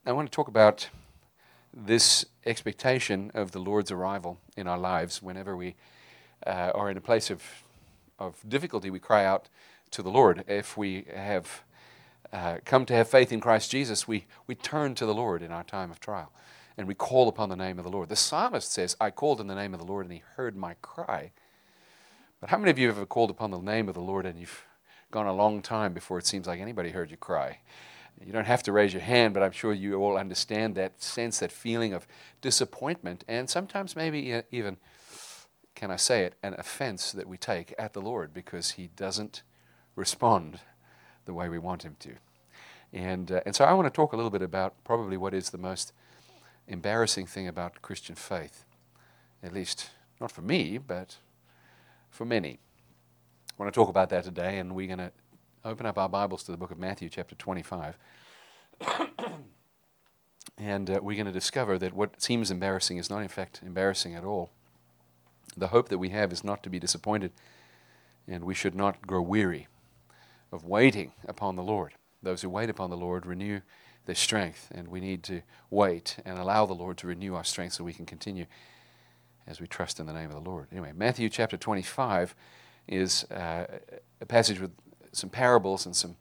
I want to talk about this expectation of the Lord's arrival in our lives. Whenever we are in a place of difficulty, we cry out to the Lord. If we have come to have faith in Christ Jesus, we turn to the Lord in our time of trial, and we call upon the name of the Lord. The psalmist says, I called in the name of the Lord, and he heard my cry. But how many of you have ever called upon the name of the Lord, and you've gone a long time before it seems like anybody heard you cry? You don't have to raise your hand, but I'm sure you all understand that sense, that feeling of disappointment, and sometimes maybe even, can I say it, an offense that we take at the Lord because he doesn't respond the way we want him to. And so I want to talk a little bit about probably what is the most embarrassing thing about Christian faith, at least not for me, but for many. I want to talk about that today, and we're going to open up our Bibles to the book of Matthew, chapter 25. And we're going to discover that what seems embarrassing is not, in fact, embarrassing at all. The hope that we have is not to be disappointed, and we should not grow weary of waiting upon the Lord. Those who wait upon the Lord renew their strength, and we need to wait and allow the Lord to renew our strength so we can continue as we trust in the name of the Lord. Anyway, Matthew chapter 25 is a passage with some parables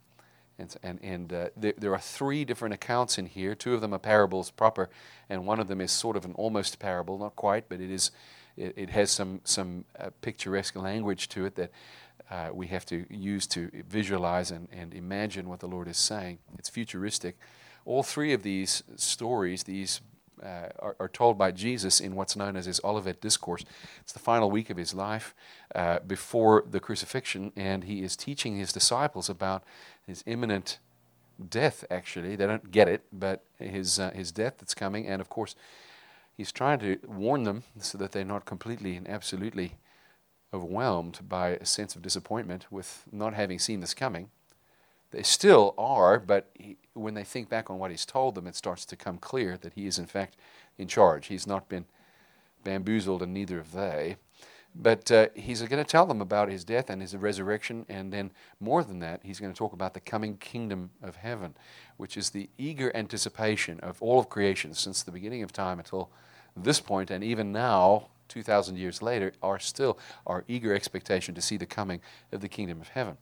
and there are three different accounts in here. Two of them are parables proper, and one of them is sort of an almost parable, not quite, but it has some picturesque language to it that we have to use to visualize and imagine what the Lord is saying. It's futuristic. All three of these stories, are told by Jesus in what's known as his Olivet Discourse. It's the final week of his life before the crucifixion, and he is teaching his disciples about his imminent death, actually. They don't get it, but his death that's coming, and of course, he's trying to warn them so that they're not completely and absolutely overwhelmed by a sense of disappointment with not having seen this coming. They still are, but when they think back on what he's told them, it starts to come clear that he is in fact in charge. He's not been bamboozled, and neither have they. But he's going to tell them about his death and his resurrection, and then more than that, he's going to talk about the coming kingdom of heaven, which is the eager anticipation of all of creation since the beginning of time until this point, and even now, 2,000 years later, are still our eager expectation to see the coming of the kingdom of heaven.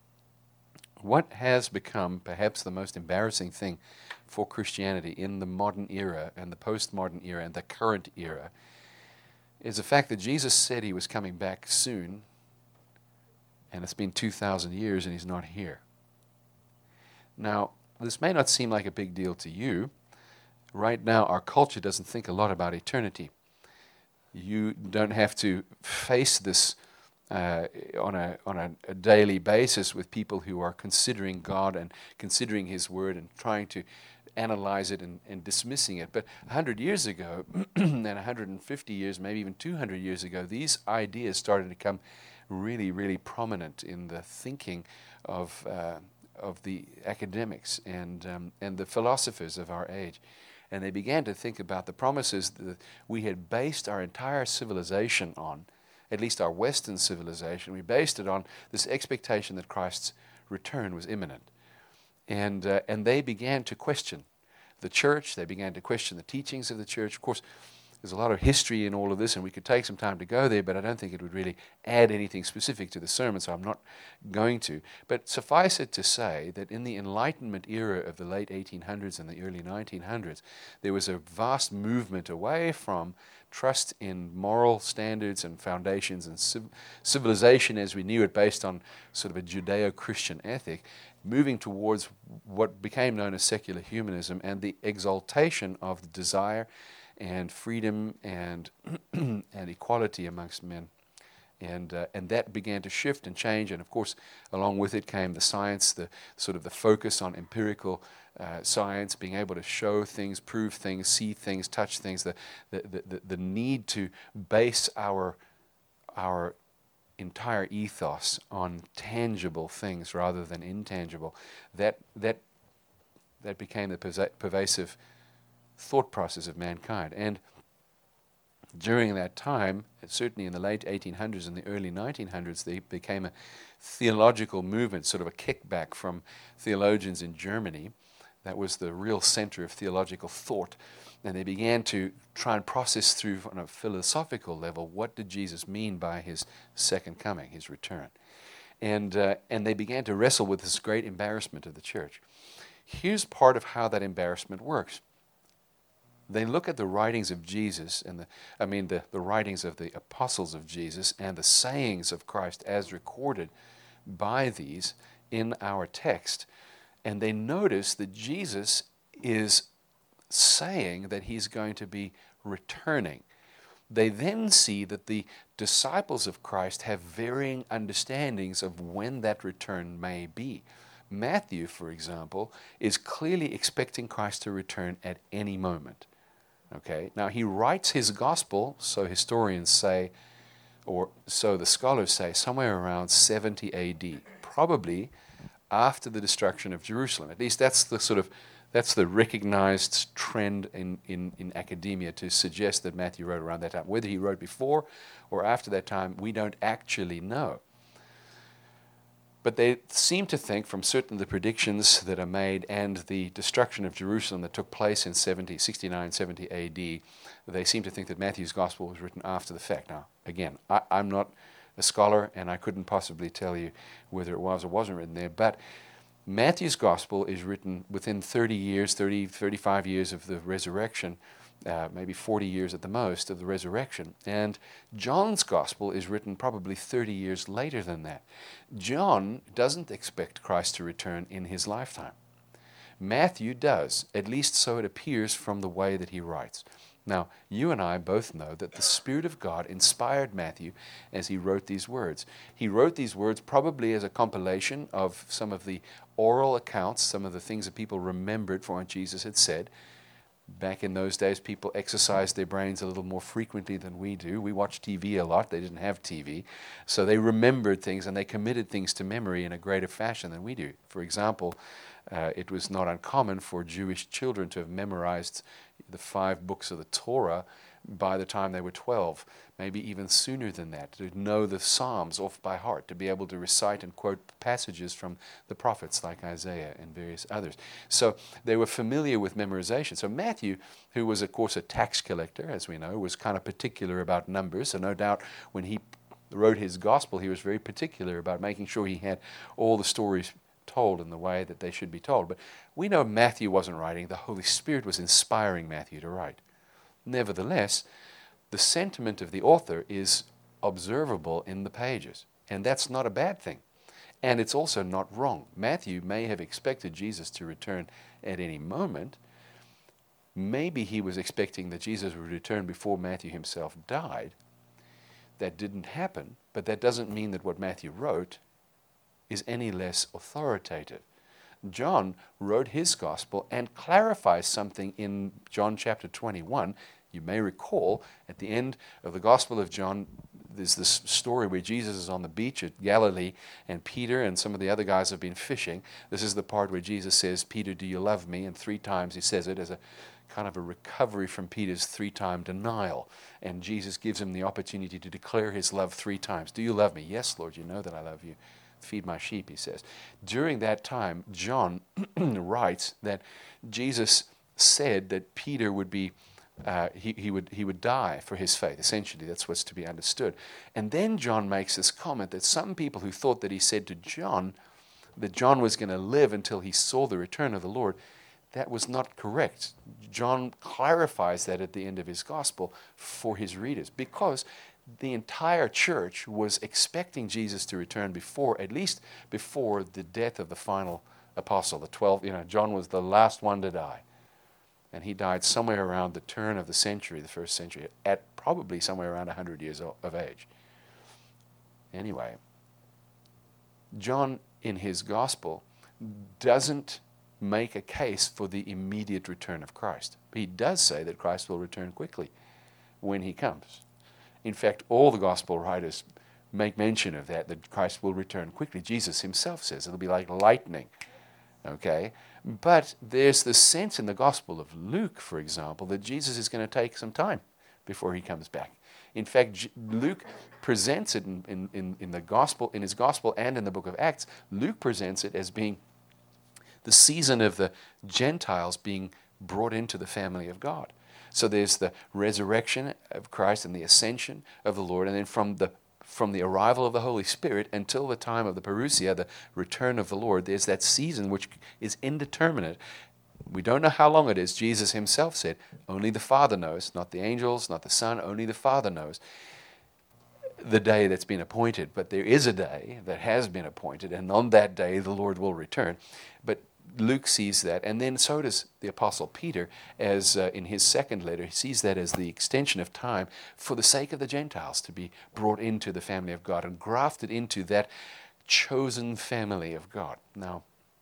What has become perhaps the most embarrassing thing for Christianity in the modern era and the postmodern era and the current era is the fact that Jesus said he was coming back soon, and it's been 2,000 years and he's not here. Now, this may not seem like a big deal to you. Right now, our culture doesn't think a lot about eternity. You don't have to face this on a daily basis with people who are considering God and considering his word and trying to analyze it and dismissing it. But 100 years ago, and 150 years, maybe even 200 years ago, these ideas started to become really, really prominent in the thinking of the academics and the philosophers of our age. And they began to think about the promises that we had based our entire civilization on, at least our Western civilization. We based it on this expectation that Christ's return was imminent. And they began to question the church. They began to question the teachings of the church. Of course, there's a lot of history in all of this, and we could take some time to go there, but I don't think it would really add anything specific to the sermon, so I'm not going to. But suffice it to say that in the Enlightenment era of the late 1800s and the early 1900s, there was a vast movement away from trust in moral standards and foundations and civilization as we knew it based on sort of a Judeo-Christian ethic, moving towards what became known as secular humanism and the exaltation of the desire and freedom and and equality amongst men. And that began to shift and change, and of course along with it came the science, the sort of the focus on empirical science, being able to show things, prove things, see things, touch things, the need to base our entire ethos on tangible things rather than intangible. That became the pervasive thought process of mankind. And during that time, certainly in the late 1800s and the early 1900s, there became a theological movement, sort of a kickback from theologians in Germany That was the real center of theological thought. And they began to try and process through on a philosophical level, what did Jesus mean by his second coming, his return? And they began to wrestle with this great embarrassment of the church. Here's part of how that embarrassment works. They look at the writings of Jesus, and the writings of the apostles of Jesus and the sayings of Christ as recorded by these in our text, and they notice that Jesus is saying that he's going to be returning. They then see that the disciples of Christ have varying understandings of when that return may be. Matthew, for example, is clearly expecting Christ to return at any moment. Okay? Now, he writes his gospel, so historians say, or so the scholars say, somewhere around 70 AD, probably after the destruction of Jerusalem. At least that's the recognized trend in academia, to suggest that Matthew wrote around that time. Whether he wrote before or after that time, we don't actually know. But they seem to think, from certain of the predictions that are made and the destruction of Jerusalem that took place in 69, 70 AD, they seem to think that Matthew's gospel was written after the fact. Now, again, I'm not a scholar, and I couldn't possibly tell you whether it was or wasn't written there, but Matthew's gospel is written within 35 years of the resurrection, maybe 40 years at the most of the resurrection. And John's gospel is written probably 30 years later than that. John doesn't expect Christ to return in his lifetime. Matthew does, at least so it appears from the way that he writes. Now, you and I both know that the Spirit of God inspired Matthew as he wrote these words. He wrote these words probably as a compilation of some of the oral accounts, some of the things that people remembered from what Jesus had said. Back in those days, people exercised their brains a little more frequently than we do. We watched TV a lot. They didn't have TV. So they remembered things, and they committed things to memory in a greater fashion than we do. For example, it was not uncommon for Jewish children to have memorized the 5 books of the Torah by the time they were 12, maybe even sooner than that, to know the Psalms off by heart, to be able to recite and quote passages from the prophets like Isaiah and various others. So they were familiar with memorization. So Matthew, who was, of course, a tax collector, as we know, was kind of particular about numbers. So no doubt when he wrote his gospel, he was very particular about making sure he had all the stories told in the way that they should be told. But we know Matthew wasn't writing. The Holy Spirit was inspiring Matthew to write. Nevertheless, the sentiment of the author is observable in the pages, and that's not a bad thing. And it's also not wrong. Matthew may have expected Jesus to return at any moment. Maybe he was expecting that Jesus would return before Matthew himself died. That didn't happen, but that doesn't mean that what Matthew wrote is any less authoritative. John wrote his gospel and clarifies something in John chapter 21. You may recall at the end of the Gospel of John, there's this story where Jesus is on the beach at Galilee, and Peter and some of the other guys have been fishing. This is the part where Jesus says, "Peter, do you love me?" And 3 times he says it as a kind of a recovery from Peter's 3-time denial. And Jesus gives him the opportunity to declare his love 3 times. "Do you love me?" "Yes, Lord, you know that I love you." "Feed my sheep," he says. During that time, John writes that Jesus said that Peter would be he would die for his faith. Essentially, that's what's to be understood. And then John makes this comment that some people who thought that he said to John that John was going to live until he saw the return of the Lord, that was not correct. John clarifies that at the end of his gospel for his readers, because the entire church was expecting Jesus to return before, at least before the death of the final apostle, the 12. John was the last one to die. And he died somewhere around the turn of the century, the 1st century, at probably somewhere around 100 years of age. Anyway, John in his gospel doesn't make a case for the immediate return of Christ. He does say that Christ will return quickly when he comes. In fact, all the gospel writers make mention of that Christ will return quickly. Jesus himself says it'll be like lightning. Okay? But there's this sense in the Gospel of Luke, for example, that Jesus is going to take some time before he comes back. In fact, Luke presents it in the gospel, in his gospel and in the book of Acts. Luke presents it as being the season of the Gentiles being brought into the family of God. So there's the resurrection of Christ and the ascension of the Lord, and then from the arrival of the Holy Spirit until the time of the parousia, the return of the Lord, there's that season which is indeterminate. We don't know how long it is. Jesus himself said, only the Father knows, not the angels, not the Son, only the Father knows the day that's been appointed. But there is a day that has been appointed, and on that day the Lord will return. But Luke sees that, and then so does the Apostle Peter, as in his second letter, he sees that as the extension of time for the sake of the Gentiles to be brought into the family of God and grafted into that chosen family of God. Now,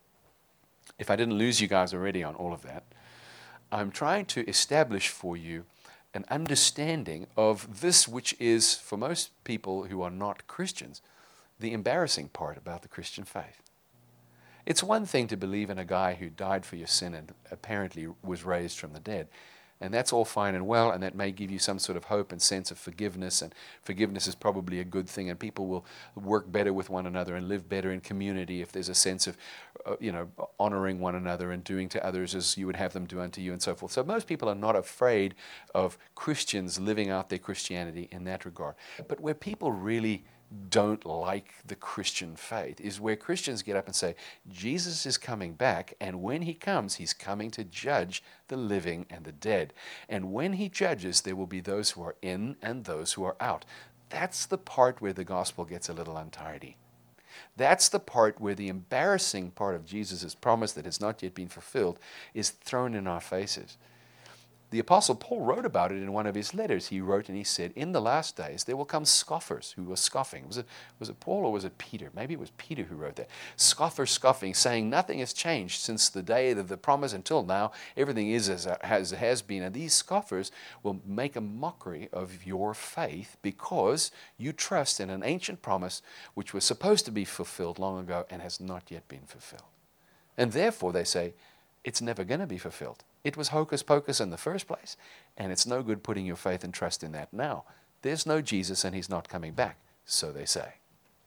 if I didn't lose you guys already on all of that, I'm trying to establish for you an understanding of this, which is, for most people who are not Christians, the embarrassing part about the Christian faith. It's one thing to believe in a guy who died for your sin and apparently was raised from the dead. And that's all fine and well, and that may give you some sort of hope and sense of forgiveness, and forgiveness is probably a good thing, and people will work better with one another and live better in community if there's a sense of, honoring one another and doing to others as you would have them do unto you and so forth. So most people are not afraid of Christians living out their Christianity in that regard. But where people really don't like the Christian faith is where Christians get up and say, Jesus is coming back, and when he comes, he's coming to judge the living and the dead. And when he judges, there will be those who are in and those who are out. That's the part where the gospel gets a little untidy. That's the part where the embarrassing part of Jesus' promise that has not yet been fulfilled is thrown in our faces. The Apostle Paul wrote about it in one of his letters. He wrote and he said, in the last days there will come scoffers who were scoffing. Was it Paul or was it Peter? Maybe it was Peter who wrote that. Scoffers scoffing, saying nothing has changed since the day of the promise until now. Everything is as it has been. And these scoffers will make a mockery of your faith because you trust in an ancient promise which was supposed to be fulfilled long ago and has not yet been fulfilled. And therefore they say, it's never going to be fulfilled. It was hocus pocus in the first place, and it's no good putting your faith and trust in that now. There's no Jesus, and he's not coming back, so they say.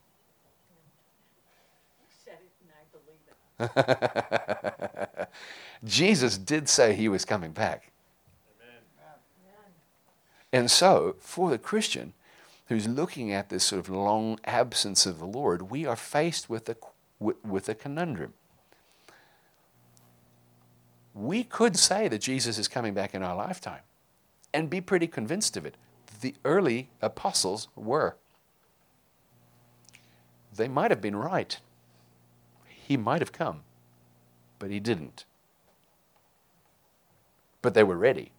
You said it, and I believe it. Jesus did say he was coming back. Amen. And so, for the Christian who's looking at this sort of long absence of the Lord, we are faced with a conundrum. We could say that Jesus is coming back in our lifetime and be pretty convinced of it. The early apostles were. They might have been right. He might have come, but he didn't. But they were ready.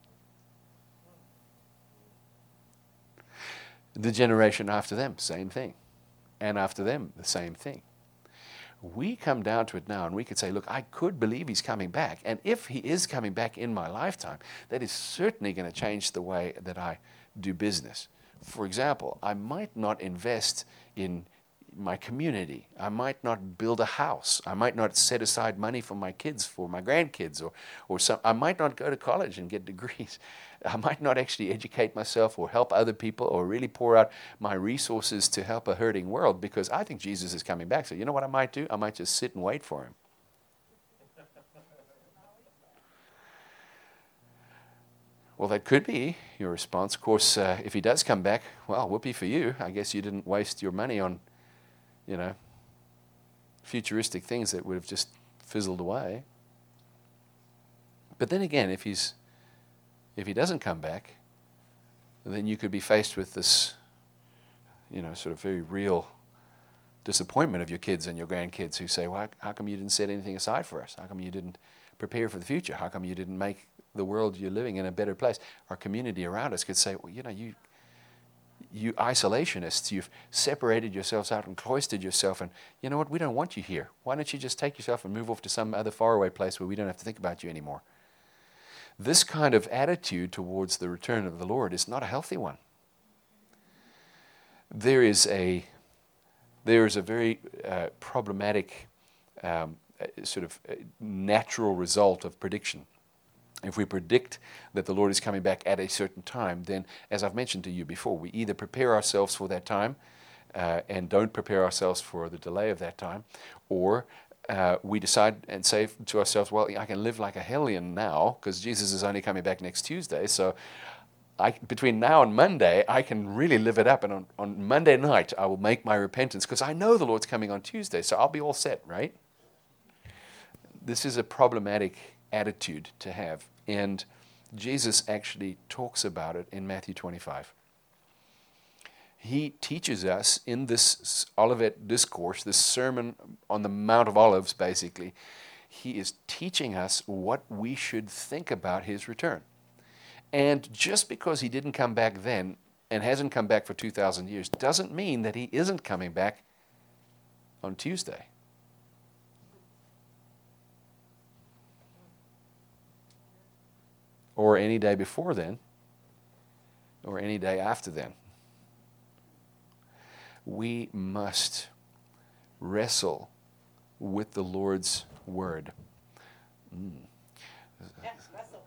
The generation after them, same thing. And after them, the same thing. We come down to it now and we could say, look, I could believe he's coming back. And if he is coming back in my lifetime, that is certainly going to change the way that I do business. For example, I might not invest in my community. I might not build a house. I might not set aside money for my kids, for my grandkids, or some. I might not go to college and get degrees. I might not actually educate myself or help other people or really pour out my resources to help a hurting world because I think Jesus is coming back. So you know what I might do? I might just sit and wait for him. Well, that could be your response. Of course, if he does come back, well, whoopee for you. I guess you didn't waste your money on, futuristic things that would have just fizzled away. But then again, if he doesn't come back, then you could be faced with this, sort of very real disappointment of your kids and your grandkids who say, well, how come you didn't set anything aside for us? How come you didn't prepare for the future? How come you didn't make the world you're living in a better place? Our community around us could say, well, you isolationists, you've separated yourselves out and cloistered yourself, and you know what, we don't want you here. Why don't you just take yourself and move off to some other faraway place where we don't have to think about you anymore? This kind of attitude towards the return of the Lord is not a healthy one. There is a very problematic sort of natural result of prediction. If we predict that the Lord is coming back at a certain time, then, as I've mentioned to you before, we either prepare ourselves for that time and don't prepare ourselves for the delay of that time, or we decide and say to ourselves, well, I can live like a hellion now because Jesus is only coming back next Tuesday. So between now and Monday, I can really live it up. And on Monday night, I will make my repentance because I know the Lord's coming on Tuesday. So I'll be all set, right? This is a problematic attitude to have. And Jesus actually talks about it in Matthew 25. He teaches us in this Olivet Discourse, this Sermon on the Mount of Olives, basically, he is teaching us what we should think about his return. And just because he didn't come back then and hasn't come back for 2,000 years doesn't mean that he isn't coming back on Tuesday. Or any day before then, or any day after then. We must wrestle with the Lord's Word. Yes, wrestle.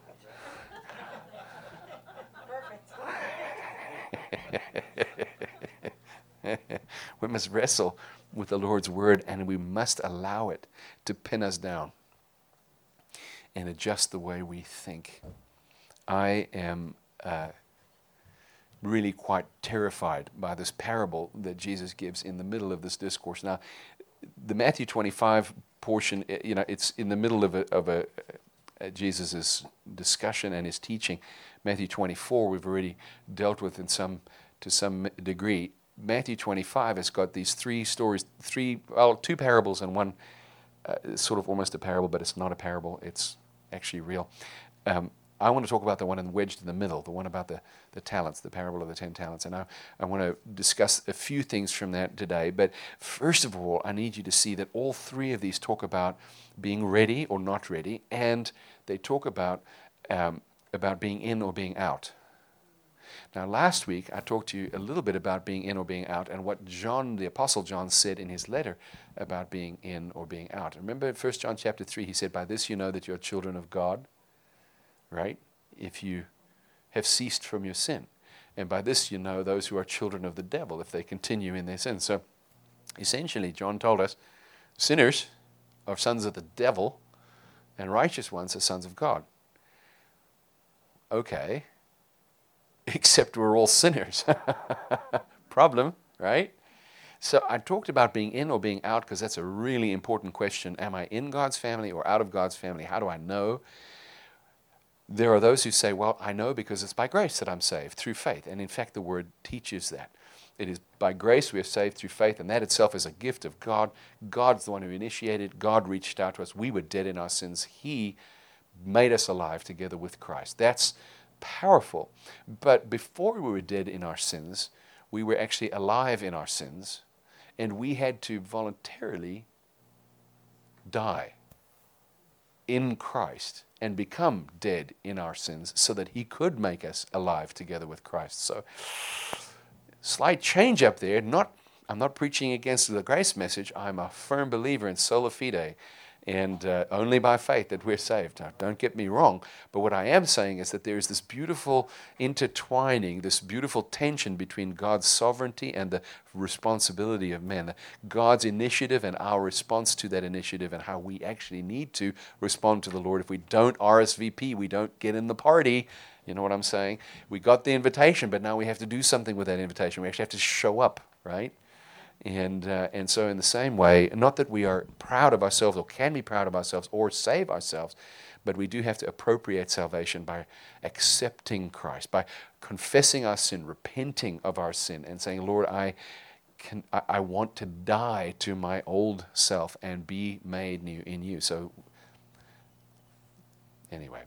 Perfect. We must wrestle with the Lord's Word, and we must allow it to pin us down and adjust the way we think. I am really quite terrified by this parable that Jesus gives in the middle of this discourse. Now, the Matthew 25 portion, it's in the middle of Jesus's discussion and his teaching. Matthew 24 we've already dealt with to some degree. Matthew 25 has got these three stories, two parables and one sort of almost a parable, but it's not a parable. It's actually real. I want to talk about the one wedged in the middle, the one about the talents, the parable of the 10 talents. And I want to discuss a few things from that today. But first of all, I need you to see that all three of these talk about being ready or not ready, and they talk about being in or being out. Now, last week, I talked to you a little bit about being in or being out and what John, the Apostle John, said in his letter about being in or being out. Remember in 1 John chapter 3, he said, by this you know that you are children of God. Right? If you have ceased from your sin. And by this you know those who are children of the devil, if they continue in their sin. So essentially, John told us, sinners are sons of the devil, and righteous ones are sons of God. Okay. Except we're all sinners. Problem, right? So I talked about being in or being out because that's a really important question. Am I in God's family or out of God's family? How do I know? There are those who say, well, I know because it's by grace that I'm saved, through faith. And in fact, the word teaches that. It is by grace we are saved through faith, and that itself is a gift of God. God's the one who initiated. God reached out to us. We were dead in our sins. He made us alive together with Christ. That's powerful. But before we were dead in our sins, we were actually alive in our sins, and we had to voluntarily die in Christ and become dead in our sins so that he could make us alive together with Christ. So, slight change up there. I'm not preaching against the grace message. I'm a firm believer in sola fide and only by faith that we're saved. Now, don't get me wrong, but what I am saying is that there is this beautiful intertwining, this beautiful tension between God's sovereignty and the responsibility of men, God's initiative and our response to that initiative, and how we actually need to respond to the Lord. If we don't RSVP, we don't get in the party. You know what I'm saying? We got the invitation, but now we have to do something with that invitation. We actually have to show up, right? And so in the same way, not that we are proud of ourselves or can be proud of ourselves or save ourselves, but we do have to appropriate salvation by accepting Christ, by confessing our sin, repenting of our sin, and saying, Lord, I want to die to my old self and be made new in you. So anyway,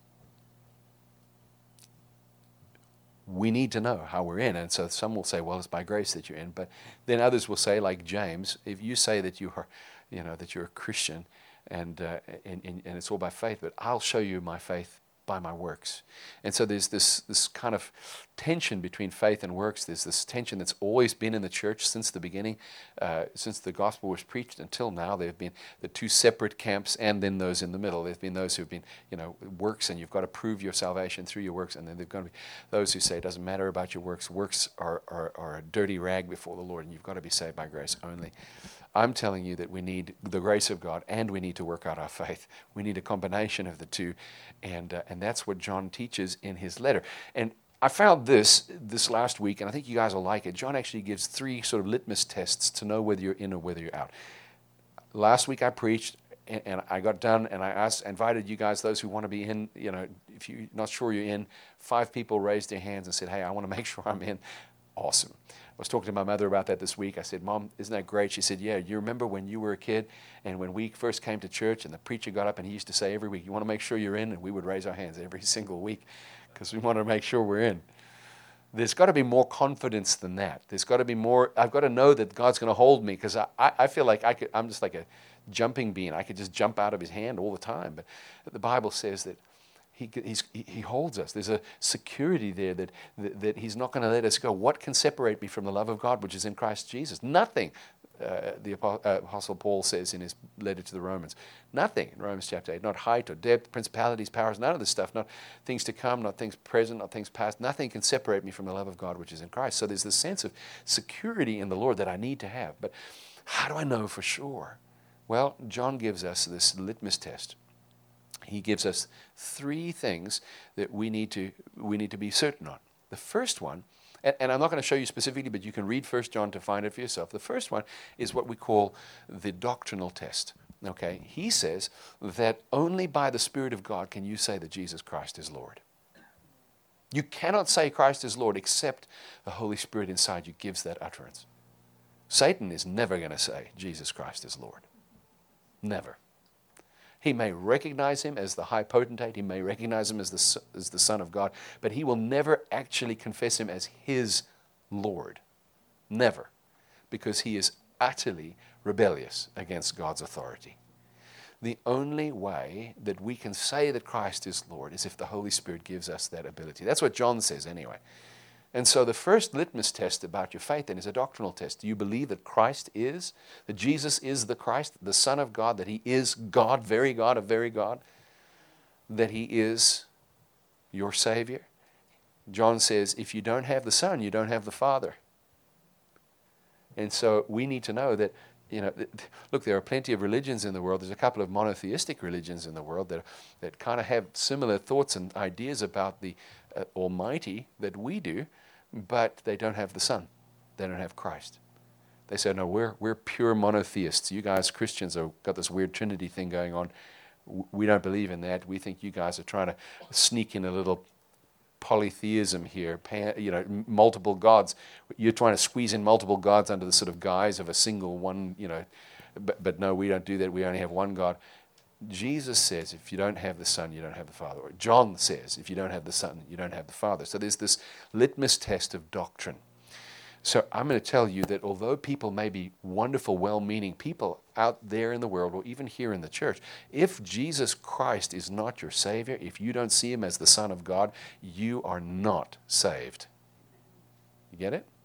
we need to know how we're in. And so some will say, well, it's by grace that you're in. But then others will say, like James, if you say that you are, that you're a Christian and it's all by faith, but I'll show you my faith by my works. And so there's this kind of tension between faith and works. There's this tension that's always been in the church since the beginning, since the gospel was preached until now. There have been the two separate camps and then those in the middle. There's been those who have been, works, and you've got to prove your salvation through your works. And then there's going to be those who say it doesn't matter about your works. Works are a dirty rag before the Lord, and you've got to be saved by grace only. I'm telling you that we need the grace of God and we need to work out our faith. We need a combination of the two, and that's what John teaches in his letter. And I found this last week, and I think you guys will like it. John actually gives 3 sort of litmus tests to know whether you're in or whether you're out. Last week I preached, and I got done, and I invited you guys, those who want to be in, if you're not sure you're in, 5 people raised their hands and said, hey, I want to make sure I'm in. Awesome. I was talking to my mother about that this week. I said, Mom, isn't that great? She said, yeah, you remember when you were a kid and when we first came to church and the preacher got up and he used to say every week, you want to make sure you're in? And we would raise our hands every single week because we want to make sure we're in. There's got to be more confidence than that. There's got to be more. I've got to know that God's going to hold me because I feel like I'm just like a jumping bean. I could just jump out of his hand all the time. But the Bible says that He holds us. There's a security there that he's not going to let us go. What can separate me from the love of God, which is in Christ Jesus? Nothing, the Apostle Paul says in his letter to the Romans. Nothing in Romans chapter 8. Not height or depth, principalities, powers, none of this stuff. Not things to come, not things present, not things past. Nothing can separate me from the love of God, which is in Christ. So there's this sense of security in the Lord that I need to have. But how do I know for sure? Well, John gives us this litmus test. He gives us 3 things that we need to be certain on. The first one, and I'm not going to show you specifically, but you can read 1 John to find it for yourself. The first one is what we call the doctrinal test. Okay, he says that only by the Spirit of God can you say that Jesus Christ is Lord. You cannot say Christ is Lord except the Holy Spirit inside you gives that utterance. Satan is never going to say Jesus Christ is Lord. Never. He may recognize him as the high potentate. He may recognize him as the Son of God. But he will never actually confess him as his Lord. Never. Because he is utterly rebellious against God's authority. The only way that we can say that Christ is Lord is if the Holy Spirit gives us that ability. That's what John says anyway. And so the first litmus test about your faith then is a doctrinal test. Do you believe that Christ is, that Jesus is the Christ, the Son of God, that he is God, very God of very God, that he is your Savior? John says, if you don't have the Son, you don't have the Father. And so we need to know that, look, there are plenty of religions in the world. There's a couple of monotheistic religions in the world that kind of have similar thoughts and ideas about the Almighty that we do, but they don't have the Son. They don't have Christ. They say, no, we're pure monotheists. You guys, Christians, have got this weird Trinity thing going on. We don't believe in that. We think you guys are trying to sneak in a little polytheism here, multiple gods. You're trying to squeeze in multiple gods under the sort of guise of a single one, but no, we don't do that. We only have one God. Jesus says, if you don't have the Son, you don't have the Father. Or John says, if you don't have the Son, you don't have the Father. So there's this litmus test of doctrine. So I'm going to tell you that although people may be wonderful, well-meaning people out there in the world or even here in the church, if Jesus Christ is not your Savior, if you don't see him as the Son of God, you are not saved. You get it?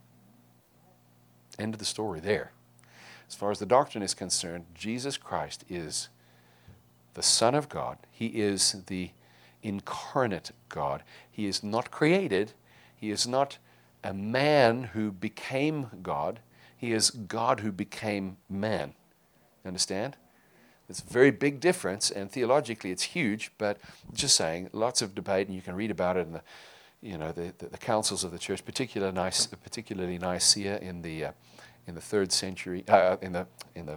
End of the story there. As far as the doctrine is concerned, Jesus Christ is the Son of God. He is the incarnate God. He is not created. He is not a man who became God. He is God who became man. You understand? It's a very big difference, and theologically it's huge, but just saying, lots of debate, and you can read about it in the councils of the church, particularly Nicaea in the 3rd century, in the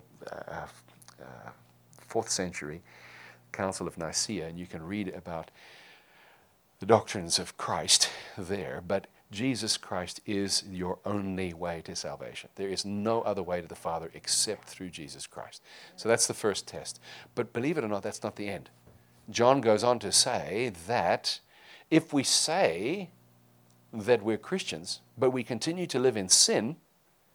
4th century, Council of Nicaea, and you can read about the doctrines of Christ there. But Jesus Christ is your only way to salvation. There is no other way to the Father except through Jesus Christ. So that's the first test. But believe it or not, that's not the end. John goes on to say that if we say that we're Christians, but we continue to live in sin,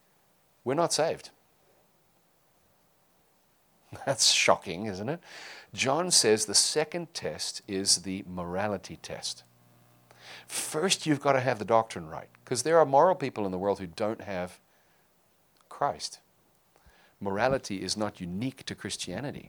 we're not saved. That's shocking, isn't it? John says the second test is the morality test. First, you've got to have the doctrine right, because there are moral people in the world who don't have Christ. Morality is not unique to Christianity.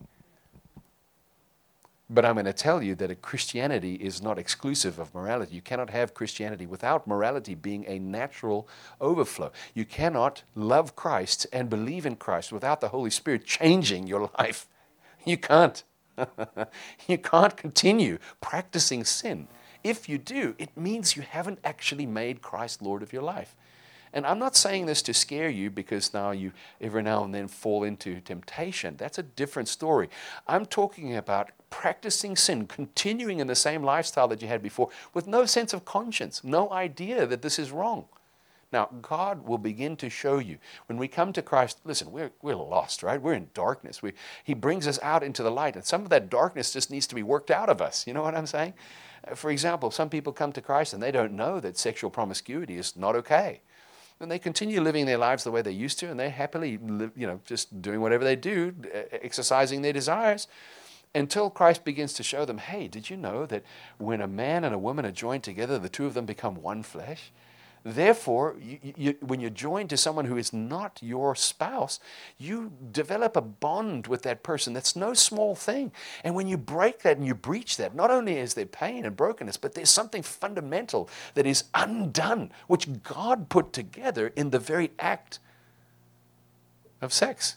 But I'm going to tell you that Christianity is not exclusive of morality. You cannot have Christianity without morality being a natural overflow. You cannot love Christ and believe in Christ without the Holy Spirit changing your life. You can't. You can't continue practicing sin. If you do, it means you haven't actually made Christ Lord of your life. And I'm not saying this to scare you, because now you every now and then fall into temptation. That's a different story. I'm talking about practicing sin, continuing in the same lifestyle that you had before with no sense of conscience, no idea that this is wrong. Now, God will begin to show you. When we come to Christ, listen, we're lost, right? We're in darkness. He brings us out into the light, and some of that darkness just needs to be worked out of us. You know what I'm saying? For example, some people come to Christ and they don't know that sexual promiscuity is not okay. And they continue living their lives the way they used to, and they happily live, just doing whatever they do, exercising their desires, until Christ begins to show them, hey, did you know that when a man and a woman are joined together, the two of them become one flesh? Therefore, when you're joined to someone who is not your spouse, you develop a bond with that person. That's no small thing. And when you break that and you breach that, not only is there pain and brokenness, but there's something fundamental that is undone, which God put together in the very act of sex.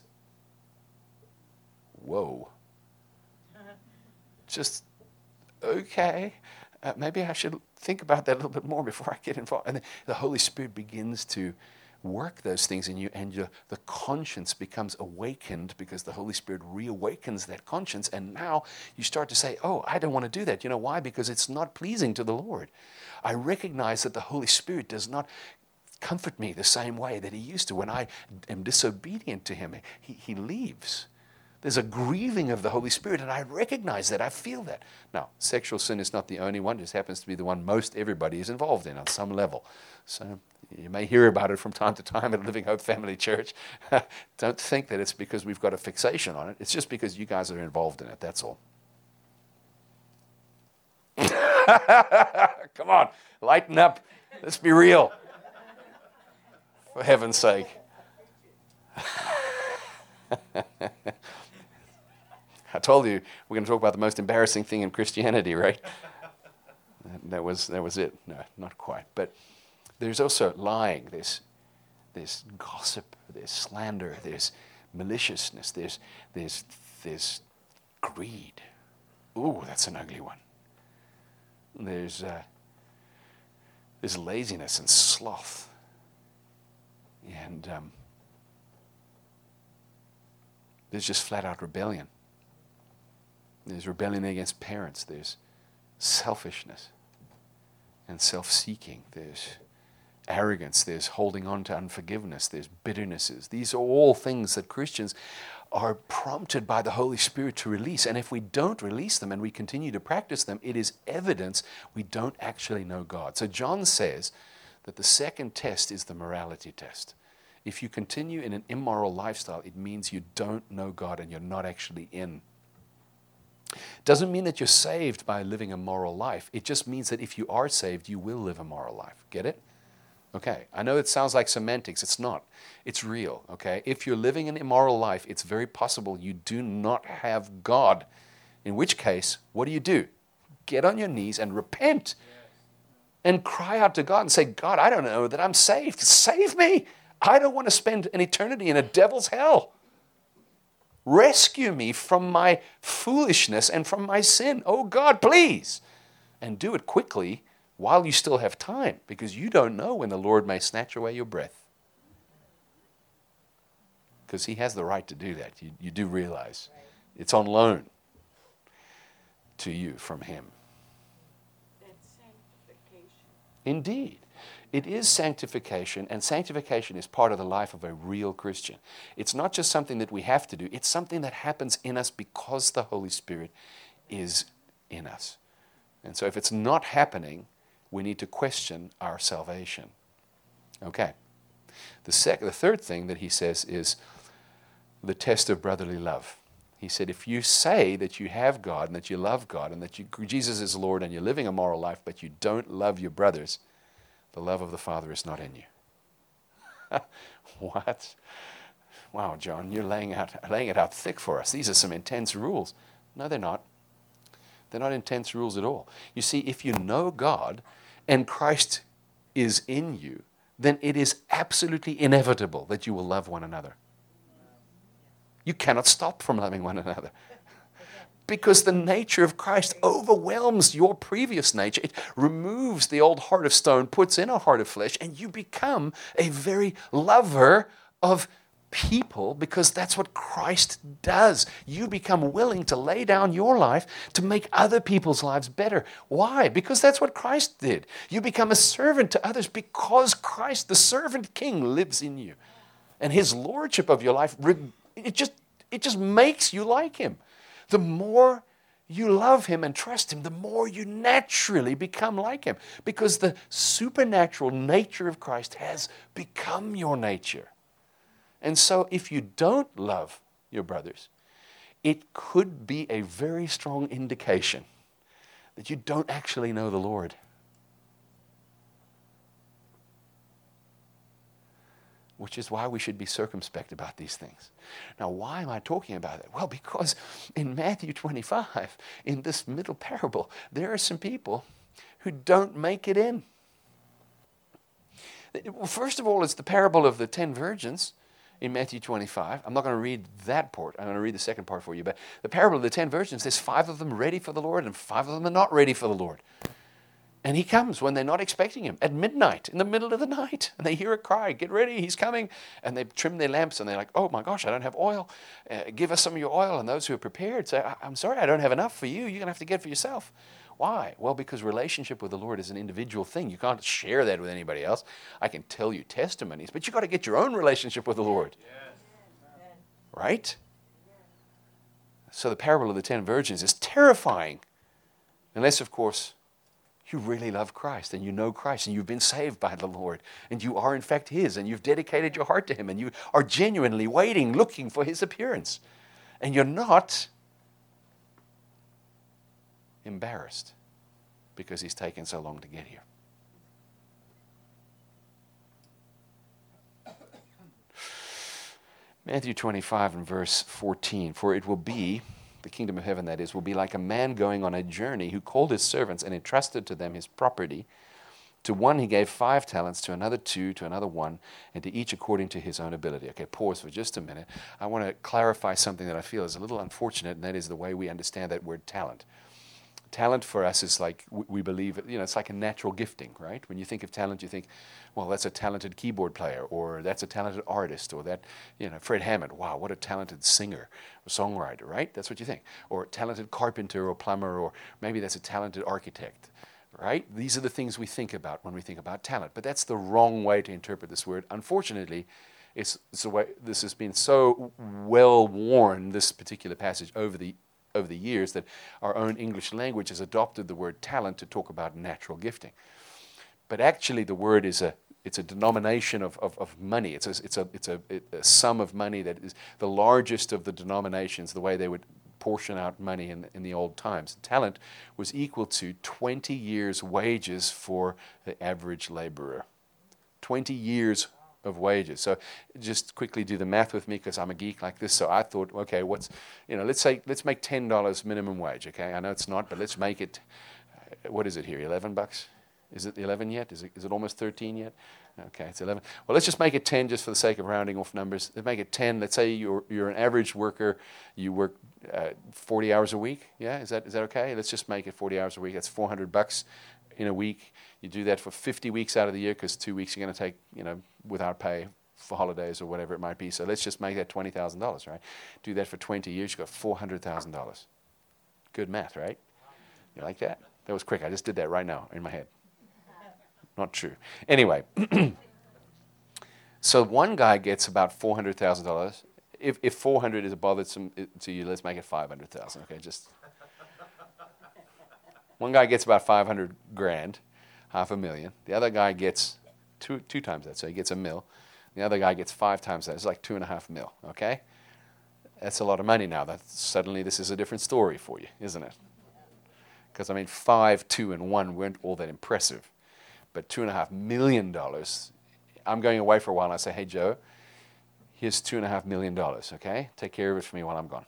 Whoa. Just, okay. Maybe I should think about that a little bit more before I get involved. And then the Holy Spirit begins to work those things in you, and the conscience becomes awakened, because the Holy Spirit reawakens that conscience. And now you start to say, oh, I don't want to do that. You know why? Because it's not pleasing to the Lord. I recognize that the Holy Spirit does not comfort me the same way that he used to. When I am disobedient to him, he leaves. There's a grieving of the Holy Spirit, and I recognize that. I feel that. Now, sexual sin is not the only one. It just happens to be the one most everybody is involved in on some level. So you may hear about it from time to time at Living Hope Family Church. Don't think that it's because we've got a fixation on it. It's just because you guys are involved in it. That's all. Come on, lighten up. Let's be real. For heaven's sake. I told you we're going to talk about the most embarrassing thing in Christianity, right? That was it. No, not quite. But there's also lying. There's gossip. There's slander. There's maliciousness. There's greed. Ooh, that's an ugly one. There's laziness and sloth. And there's just flat out rebellion. There's rebellion against parents. There's selfishness and self-seeking. There's arrogance. There's holding on to unforgiveness. There's bitternesses. These are all things that Christians are prompted by the Holy Spirit to release. And if we don't release them and we continue to practice them, it is evidence we don't actually know God. So John says that the second test is the morality test. If you continue in an immoral lifestyle, it means you don't know God and you're not actually in. Doesn't mean that you're saved by living a moral life. It just means that if you are saved, you will live a moral life. Get it? Okay. I know it sounds like semantics. It's not. It's real. Okay. If you're living an immoral life, it's very possible you do not have God. In which case, what do? Get on your knees and repent. And cry out to God and say, God, I don't know that I'm saved. Save me. I don't want to spend an eternity in a devil's hell. Rescue me from my foolishness and from my sin. Oh God, please. And do it quickly while you still have time, because you don't know when the Lord may snatch away your breath. Because he has the right to do that. You do realize it's on loan to you from him. That's sanctification. Indeed. It is sanctification, and sanctification is part of the life of a real Christian. It's not just something that we have to do. It's something that happens in us because the Holy Spirit is in us. And so if it's not happening, we need to question our salvation. Okay. The third thing that he says is the test of brotherly love. He said, if you say that you have God and that you love God and that Jesus is Lord and you're living a moral life, but you don't love your brothers, the love of the Father is not in you. What? Wow, John, you're laying it out thick for us. These are some intense rules. No, they're not. They're not intense rules at all. You see, if you know God and Christ is in you, then it is absolutely inevitable that you will love one another. You cannot stop from loving one another. Because the nature of Christ overwhelms your previous nature. It removes the old heart of stone, puts in a heart of flesh, and you become a very lover of people because that's what Christ does. You become willing to lay down your life to make other people's lives better. Why? Because that's what Christ did. You become a servant to others because Christ, the servant king, lives in you. And his lordship of your life, it just makes you like him. The more you love him and trust him, the more you naturally become like him. Because the supernatural nature of Christ has become your nature. And so if you don't love your brothers, it could be a very strong indication that you don't actually know the Lord. Which is why we should be circumspect about these things. Now, why am I talking about it? Well, because in Matthew 25, in this middle parable, there are some people who don't make it in. Well, first of all, it's the parable of the 10 virgins in Matthew 25. I'm not going to read that part. I'm going to read the second part for you. But the parable of the 10 virgins, there's 5 of them ready for the Lord and 5 of them are not ready for the Lord. And he comes when they're not expecting him, at midnight, in the middle of the night. And they hear a cry, get ready, he's coming. And they trim their lamps and they're like, oh my gosh, I don't have oil. Give us some of your oil. And those who are prepared say, I'm sorry, I don't have enough for you. You're going to have to get for yourself. Why? Well, because relationship with the Lord is an individual thing. You can't share that with anybody else. I can tell you testimonies, but you've got to get your own relationship with the Lord. Yes. Right? So the parable of the 10 virgins is terrifying. Unless, of course, you really love Christ and you know Christ and you've been saved by the Lord and you are in fact his and you've dedicated your heart to him and you are genuinely waiting, looking for his appearance. And you're not embarrassed because he's taken so long to get here. Matthew 25 and verse 14, for it will be, the kingdom of heaven that is, will be like a man going on a journey who called his servants and entrusted to them his property. To one he gave 5 talents, to another 2, to another 1, and to each according to his own ability. Okay, pause for just a minute. I want to clarify something that I feel is a little unfortunate, and that is the way we understand that word talent. Talent for us is like, we believe, it's like a natural gifting, right? When you think of talent, you think, well, that's a talented keyboard player, or that's a talented artist, or that, Fred Hammond, wow, what a talented singer or songwriter, right? That's what you think. Or talented carpenter or plumber, or maybe that's a talented architect, right? These are the things we think about when we think about talent. But that's the wrong way to interpret this word. Unfortunately, it's the way this has been so well worn, this particular passage, over the years, that our own English language has adopted the word talent to talk about natural gifting. But actually the word is it's a denomination of money. It's a sum of money that is the largest of the denominations, the way they would portion out money in the old times. Talent was equal to 20 years' wages for the average laborer. 20 years of wages. So just quickly do the math with me, because I'm a geek like this. So I thought, okay, let's make $10 minimum wage. Okay, I know it's not, but let's make it. What is it here? $11? Is it 11 yet? Is it almost 13 yet? Okay, it's 11. Well, let's just make it 10, just for the sake of rounding off numbers. Let's make it 10. Let's say you're an average worker. You work 40 hours a week. Yeah, is that okay? Let's just make it 40 hours a week. That's $400 in a week. You do that for 50 weeks out of the year, because 2 weeks you're going to take, without pay for holidays or whatever it might be. So let's just make that $20,000, right? Do that for 20 years, you've got $400,000. Good math, right? You like that? That was quick. I just did that right now in my head. Not true. Anyway, so one guy gets about $400,000. If 400 is a bother to you, let's make it 500,000. Okay, just one guy gets about 500 grand, $500,000. The other guy gets two times that, so he gets $1 million. The other guy gets 5 times that. It's like $2.5 million. Okay, That's a lot of money now. Suddenly this is a different story for you, isn't it? Because, I mean, 5, 2, and 1 weren't all that impressive. But $2.5 million, I'm going away for a while and I say, hey, Joe, here's $2.5 million, okay? Take care of it for me while I'm gone.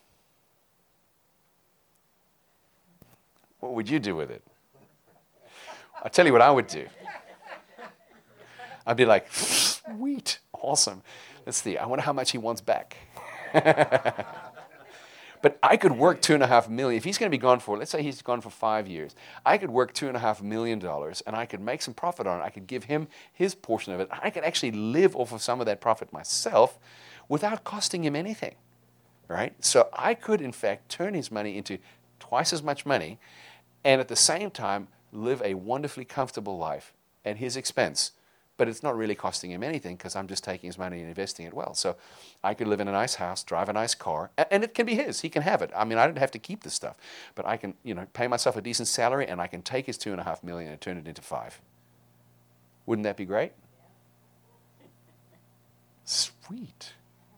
What would you do with it? I'll tell you what I would do. I'd be like, sweet, awesome. Let's see, I wonder how much he wants back. But I could work $2.5 million. If he's going to be gone for, let's say he's gone for 5 years, I could work $2.5 million and I could make some profit on it. I could give him his portion of it. I could actually live off of some of that profit myself without costing him anything, right? So I could, in fact, turn his money into twice as much money and at the same time live a wonderfully comfortable life at his expense. But it's not really costing him anything because I'm just taking his money and investing it well. So I could live in a nice house, drive a nice car, and it can be his. He can have it. I mean, I don't have to keep this stuff. But I can, pay myself a decent salary and I can take his $2.5 million and turn it into 5. Wouldn't that be great? Sweet.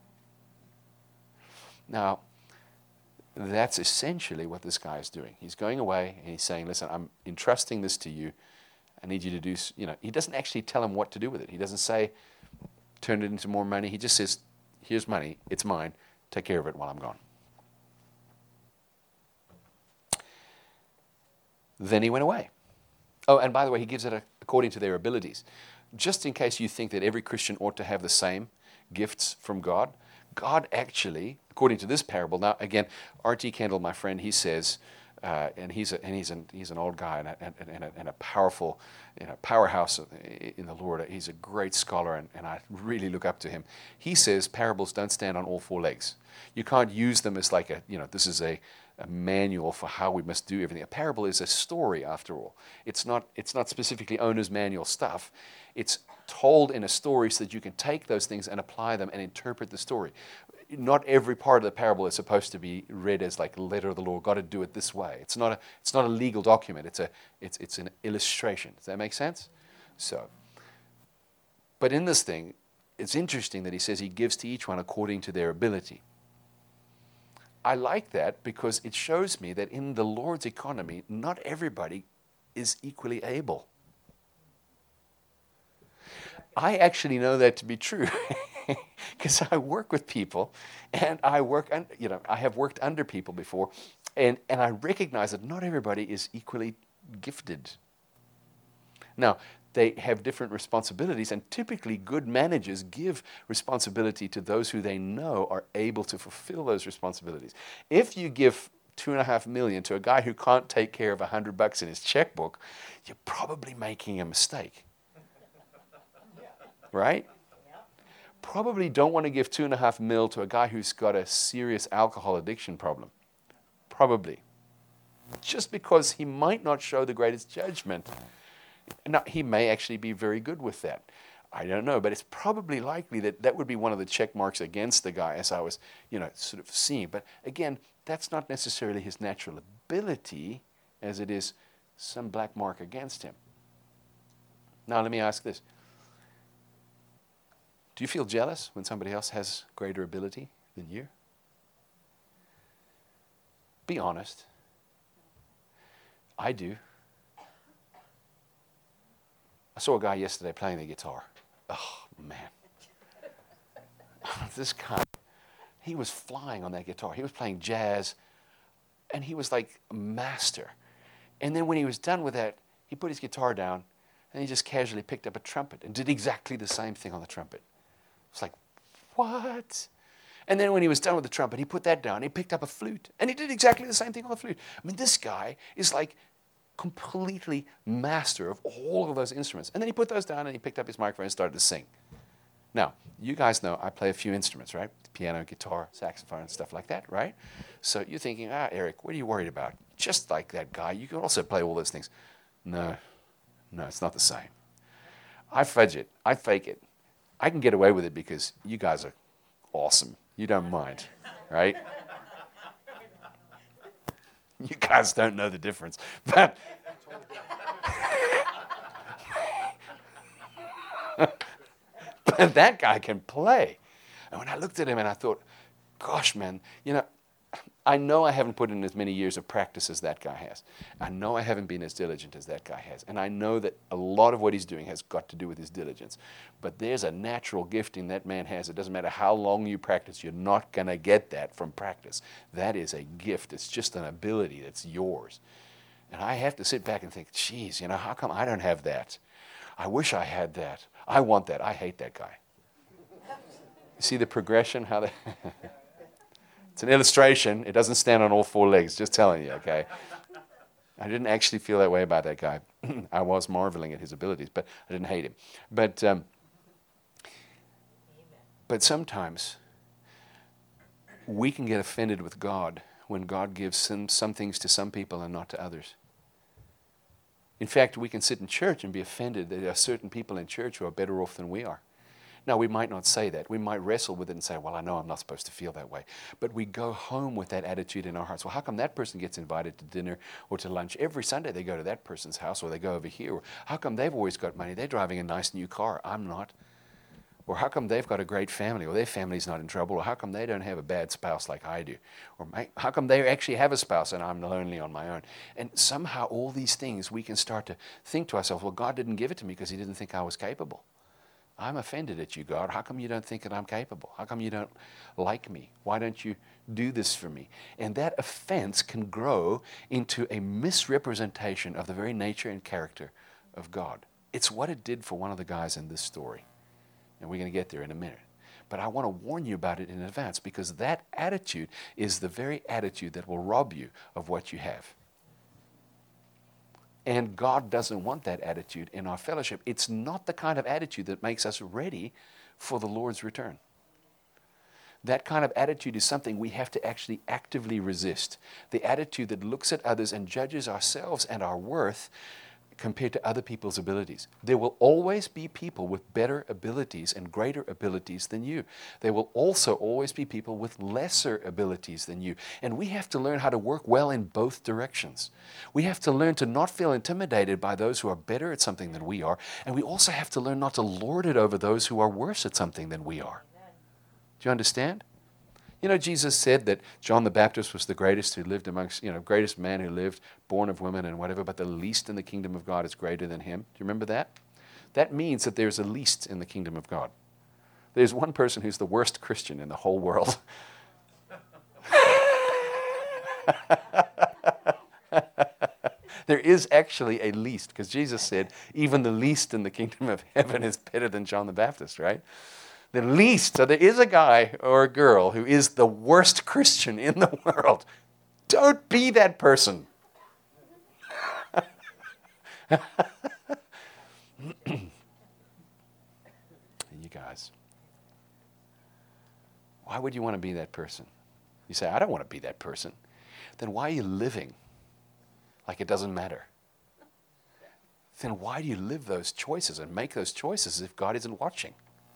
Now, that's essentially what this guy is doing. He's going away and he's saying, listen, I'm entrusting this to you. I need you to do, he doesn't actually tell him what to do with it. He doesn't say, turn it into more money. He just says, here's money, it's mine, take care of it while I'm gone. Then he went away. Oh, and by the way, he gives it according to their abilities. Just in case you think that every Christian ought to have the same gifts from God, God actually, according to this parable, now again, R.T. Kendall, my friend, he says, and he's an old guy and a powerful, powerhouse in the Lord. He's a great scholar, and I really look up to him. He says parables don't stand on all 4 legs. You can't use them as like this is a manual for how we must do everything. A parable is a story, after all. It's not specifically owner's manual stuff. It's told in a story so that you can take those things and apply them and interpret the story. Not every part of the parable is supposed to be read as like a letter of the law. Got to do it this way. It's not a legal document. It's an illustration. Does that make sense? So, but in this thing, it's interesting that he says he gives to each one according to their ability. I like that because it shows me that in the Lord's economy, not everybody is equally able. I actually know that to be true because I work with people, and I have worked under people before, and I recognize that not everybody is equally gifted. Now, they have different responsibilities, and typically good managers give responsibility to those who they know are able to fulfill those responsibilities. If you give $2.5 million to a guy who can't take care of $100 in his checkbook, you're probably making a mistake. Right? Probably don't want to give $2.5 million to a guy who's got a serious alcohol addiction problem. Probably. Just because he might not show the greatest judgment. Now, he may actually be very good with that. I don't know, but it's probably likely that would be one of the check marks against the guy as I was, sort of seeing. But again, that's not necessarily his natural ability as it is some black mark against him. Now, let me ask this. Do you feel jealous when somebody else has greater ability than you? Be honest. I do. I saw a guy yesterday playing the guitar. Oh, man. This guy, he was flying on that guitar. He was playing jazz, and he was like a master. And then when he was done with that, he put his guitar down, and he just casually picked up a trumpet and did exactly the same thing on the trumpet. It's like, what? And then when he was done with the trumpet, he put that down. He picked up a flute, and he did exactly the same thing on the flute. I mean, this guy is like completely master of all of those instruments. And then he put those down, and he picked up his microphone and started to sing. Now, you guys know I play a few instruments, right? Piano, guitar, saxophone, and stuff like that, right? So you're thinking, Eric, what are you worried about? Just like that guy, you can also play all those things. No, it's not the same. I fudge it. I fake it. I can get away with it because you guys are awesome. You don't mind, right? You guys don't know the difference. But that guy can play. And when I looked at him and I thought, gosh, man, I know I haven't put in as many years of practice as that guy has. I know I haven't been as diligent as that guy has. And I know that a lot of what he's doing has got to do with his diligence. But there's a natural gifting that man has. It doesn't matter how long you practice. You're not going to get that from practice. That is a gift. It's just an ability that's yours. And I have to sit back and think, geez, how come I don't have that? I wish I had that. I want that. I hate that guy. You see the progression? It's an illustration. It doesn't stand on all four legs, just telling you, okay? I didn't actually feel that way about that guy. I was marveling at his abilities, but I didn't hate him. But sometimes we can get offended with God when God gives some things to some people and not to others. In fact, we can sit in church and be offended that there are certain people in church who are better off than we are. Now, we might not say that. We might wrestle with it and say, well, I know I'm not supposed to feel that way. But we go home with that attitude in our hearts. Well, how come that person gets invited to dinner or to lunch? Every Sunday they go to that person's house or they go over here. Or how come they've always got money? They're driving a nice new car. I'm not. Or how come they've got a great family or their family's not in trouble? Or how come they don't have a bad spouse like I do? Or how come they actually have a spouse and I'm lonely on my own? And somehow all these things we can start to think to ourselves, well, God didn't give it to me because he didn't think I was capable. I'm offended at you, God. How come you don't think that I'm capable? How come you don't like me? Why don't you do this for me? And that offense can grow into a misrepresentation of the very nature and character of God. It's what it did for one of the guys in this story. And we're going to get there in a minute. But I want to warn you about it in advance because that attitude is the very attitude that will rob you of what you have. And God doesn't want that attitude in our fellowship. It's not the kind of attitude that makes us ready for the Lord's return. That kind of attitude is something we have to actually actively resist. The attitude that looks at others and judges ourselves and our worth compared to other people's abilities. There will always be people with better abilities and greater abilities than you. There will also always be people with lesser abilities than you. And we have to learn how to work well in both directions. We have to learn to not feel intimidated by those who are better at something than we are. And we also have to learn not to lord it over those who are worse at something than we are. Do you understand? Jesus said that John the Baptist was the greatest who lived amongst, greatest man who lived, born of women and whatever, but the least in the kingdom of God is greater than him. Do you remember that? That means that there's a least in the kingdom of God. There's one person who's the worst Christian in the whole world. There is actually a least, because Jesus said, even the least in the kingdom of heaven is better than John the Baptist, right? The least. So there is a guy or a girl who is the worst Christian in the world. Don't be that person. You guys. Why would you want to be that person? You say, I don't want to be that person. Then why are you living like it doesn't matter? Then why do you live those choices and make those choices if God isn't watching?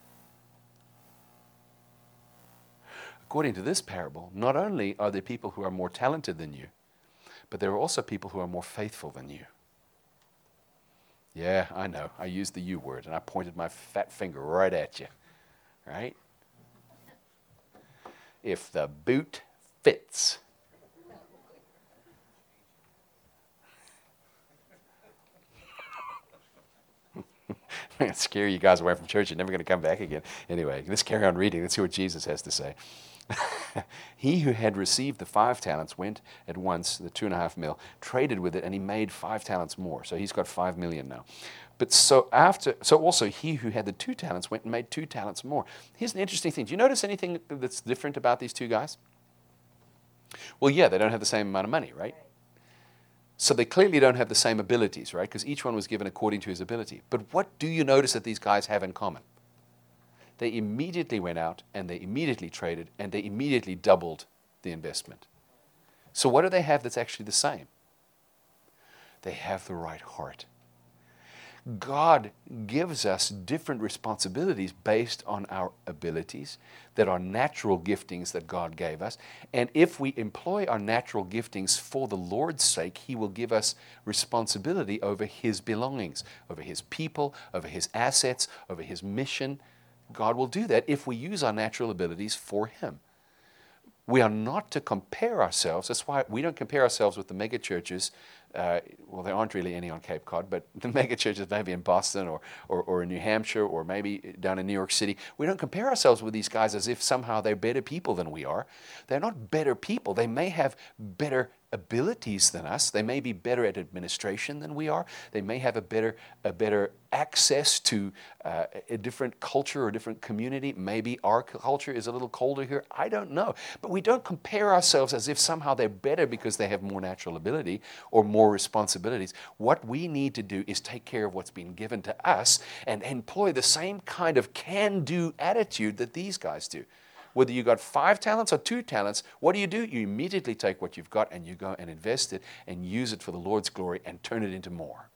According to this parable, not only are there people who are more talented than you, but there are also people who are more faithful than you. Yeah, I know. I used the you word, and I pointed my fat finger right at you. Right? If the boot fits. I'm going to scare you guys away from church. You're never going to come back again. Anyway, let's carry on reading. Let's see what Jesus has to say. He who had received the 5 talents went at once, the 2.5 mil, traded with it, and he made 5 talents more. So he's got 5 million now. But so also he who had the 2 talents went and made 2 talents more. Here's an interesting thing. Do you notice anything that's different about these 2 guys? Well, yeah, they don't have the same amount of money, right? So they clearly don't have the same abilities, right? Because each one was given according to his ability. But what do you notice that these guys have in common? They immediately went out and they immediately traded and they immediately doubled the investment. So what do they have that's actually the same? They have the right heart. God gives us different responsibilities based on our abilities that are natural giftings that God gave us. And if we employ our natural giftings for the Lord's sake, He will give us responsibility over His belongings, over His people, over His assets, over His mission. God will do that if we use our natural abilities for Him. We are not to compare ourselves. That's why we don't compare ourselves with the mega churches. Well, there aren't really any on Cape Cod, but the mega churches maybe in Boston or in New Hampshire or maybe down in New York City. We don't compare ourselves with these guys as if somehow they're better people than we are. They're not better people. They may have better abilities than us. They may be better at administration than we are. They may have a better access to a different culture or a different community. Maybe our culture is a little colder here. I don't know. But we don't compare ourselves as if somehow they're better because they have more natural ability or more responsibilities. What we need to do is take care of what's been given to us and employ the same kind of can-do attitude that these guys do. Whether you got 5 talents or 2 talents, what do? You immediately take what you've got and you go and invest it and use it for the Lord's glory and turn it into more.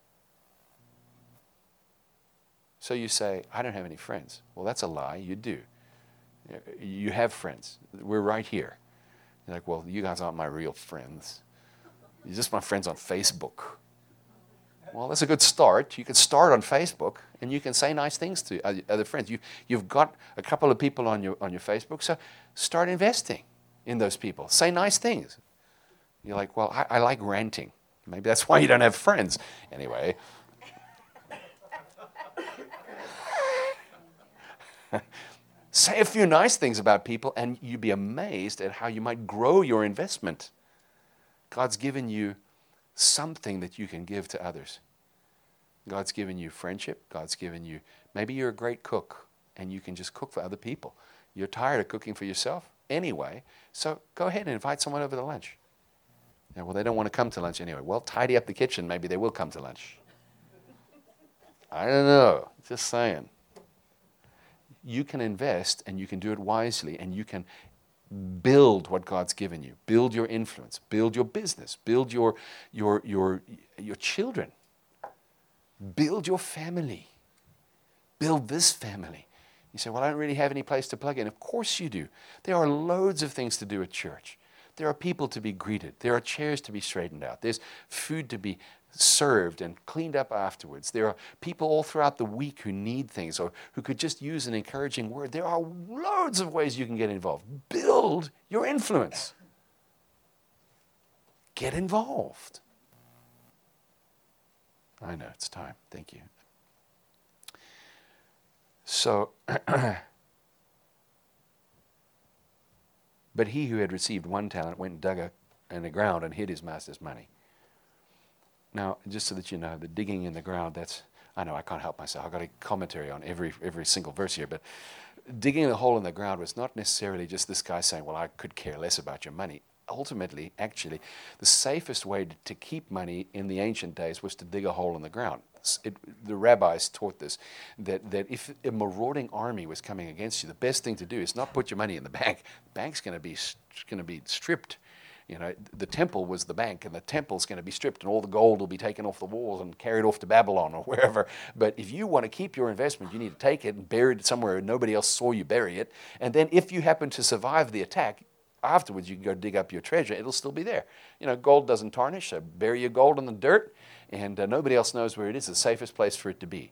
So you say, I don't have any friends. Well, that's a lie. You do. You have friends. We're right here. You're like, well, you guys aren't my real friends. You're just my friends on Facebook. Well, that's a good start. You can start on Facebook, and you can say nice things to other friends. You've got a couple of people on your Facebook, so start investing in those people. Say nice things. You're like, well, I like ranting. Maybe that's why you don't have friends. Anyway. Say a few nice things about people, and you'd be amazed at how you might grow your investment. God's given you something that you can give to others. God's given you friendship. God's given you, maybe you're a great cook and you can just cook for other people. You're tired of cooking for yourself anyway, so go ahead and invite someone over to lunch. Yeah, well, they don't want to come to lunch anyway. Well, tidy up the kitchen. Maybe they will come to lunch. I don't know. Just saying. You can invest and you can do it wisely and you can build what God's given you. Build your influence. Build your business. Build your children. Build your family. Build this family. You say, well, I don't really have any place to plug in. Of course you do. There are loads of things to do at church. There are people to be greeted. There are chairs to be straightened out. There's food to be served and cleaned up afterwards. There are people all throughout the week who need things or who could just use an encouraging word. There are loads of ways you can get involved. Build your influence. Get involved. I know, it's time. Thank you. So, but he who had received 1 talent went and dug in the ground and hid his master's money. Now, just so that you know, the digging in the ground, that's, I know I can't help myself. I've got a commentary on every single verse here, but digging a hole in the ground was not necessarily just this guy saying, well, I could care less about your money. Ultimately, actually, the safest way to keep money in the ancient days was to dig a hole in the ground. The rabbis taught this, that if a marauding army was coming against you, the best thing to do is not put your money in the bank. The bank's going to be stripped. You know, the temple was the bank, and the temple's going to be stripped, and all the gold will be taken off the walls and carried off to Babylon or wherever. But if you want to keep your investment, you need to take it and bury it somewhere where nobody else saw you bury it. And then if you happen to survive the attack, afterwards you can go dig up your treasure. It'll still be there. You know, gold doesn't tarnish, so bury your gold in the dirt, and nobody else knows where it is. It's the safest place for it to be.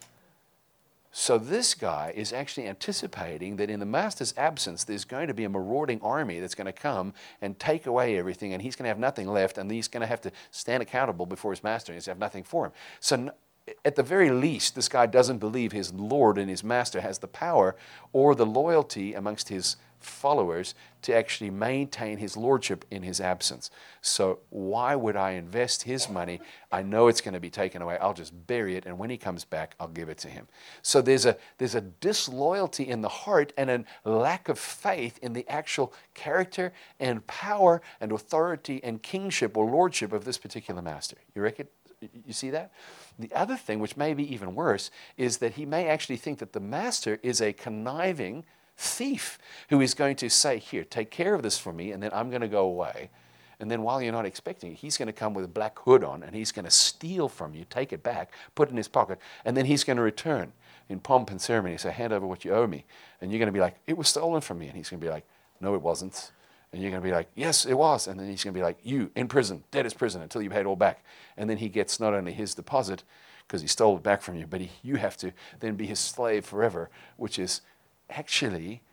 So this guy is actually anticipating that in the master's absence, there's going to be a marauding army that's going to come and take away everything, and he's going to have nothing left, and he's going to have to stand accountable before his master, and he's going to have nothing for him. So at the very least, this guy doesn't believe his Lord and his master has the power or the loyalty amongst his followers to actually maintain his lordship in his absence. So why would I invest his money? I know it's going to be taken away. I'll just bury it, and when he comes back, I'll give it to him. So there's a disloyalty in the heart and a lack of faith in the actual character and power and authority and kingship or lordship of this particular master. You reckon? You see that? The other thing, which may be even worse, is that he may actually think that the master is a conniving thief who is going to say, here, take care of this for me, and then I'm going to go away. And then while you're not expecting it, he's going to come with a black hood on, and he's going to steal from you, take it back, put it in his pocket, and then he's going to return in pomp and ceremony, say, hand over what you owe me. And you're going to be like, it was stolen from me. And he's going to be like, no, it wasn't. And you're going to be like, yes, it was. And then he's going to be like, you, in prison, dead as prison, until you pay it all back. And then he gets not only his deposit, because he stole it back from you, but you have to then be his slave forever, which is actually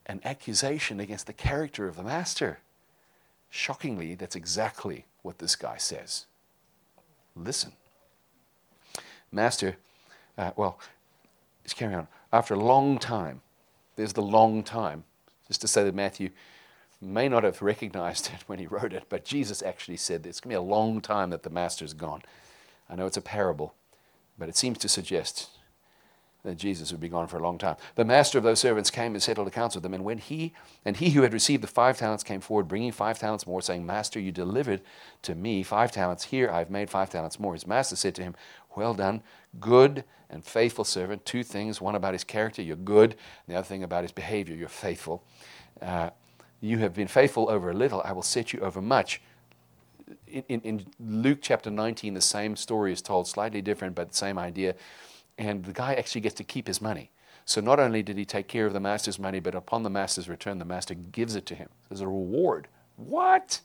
an accusation against the character of the master. Shockingly, that's exactly what this guy says. Listen. Master, let's carry on. After a long time, there's the long time, just to say that Matthew may not have recognized it when he wrote it, but Jesus actually said it's going to be a long time that the master's gone. I know it's a parable, but it seems to suggest that Jesus would be gone for a long time. The master of those servants came and settled accounts with them, and he who had received the 5 talents came forward, bringing 5 talents more, saying, Master, you delivered to me 5 talents. Here I've made 5 talents more. His master said to him, well done, good and faithful servant. 2 things, one about his character, you're good, and the other thing about his behavior, you're faithful. You have been faithful over a little, I will set you over much. In Luke chapter 19, the same story is told, slightly different, but the same idea. And the guy actually gets to keep his money. So not only did he take care of the master's money, but upon the master's return, the master gives it to him as a reward. What?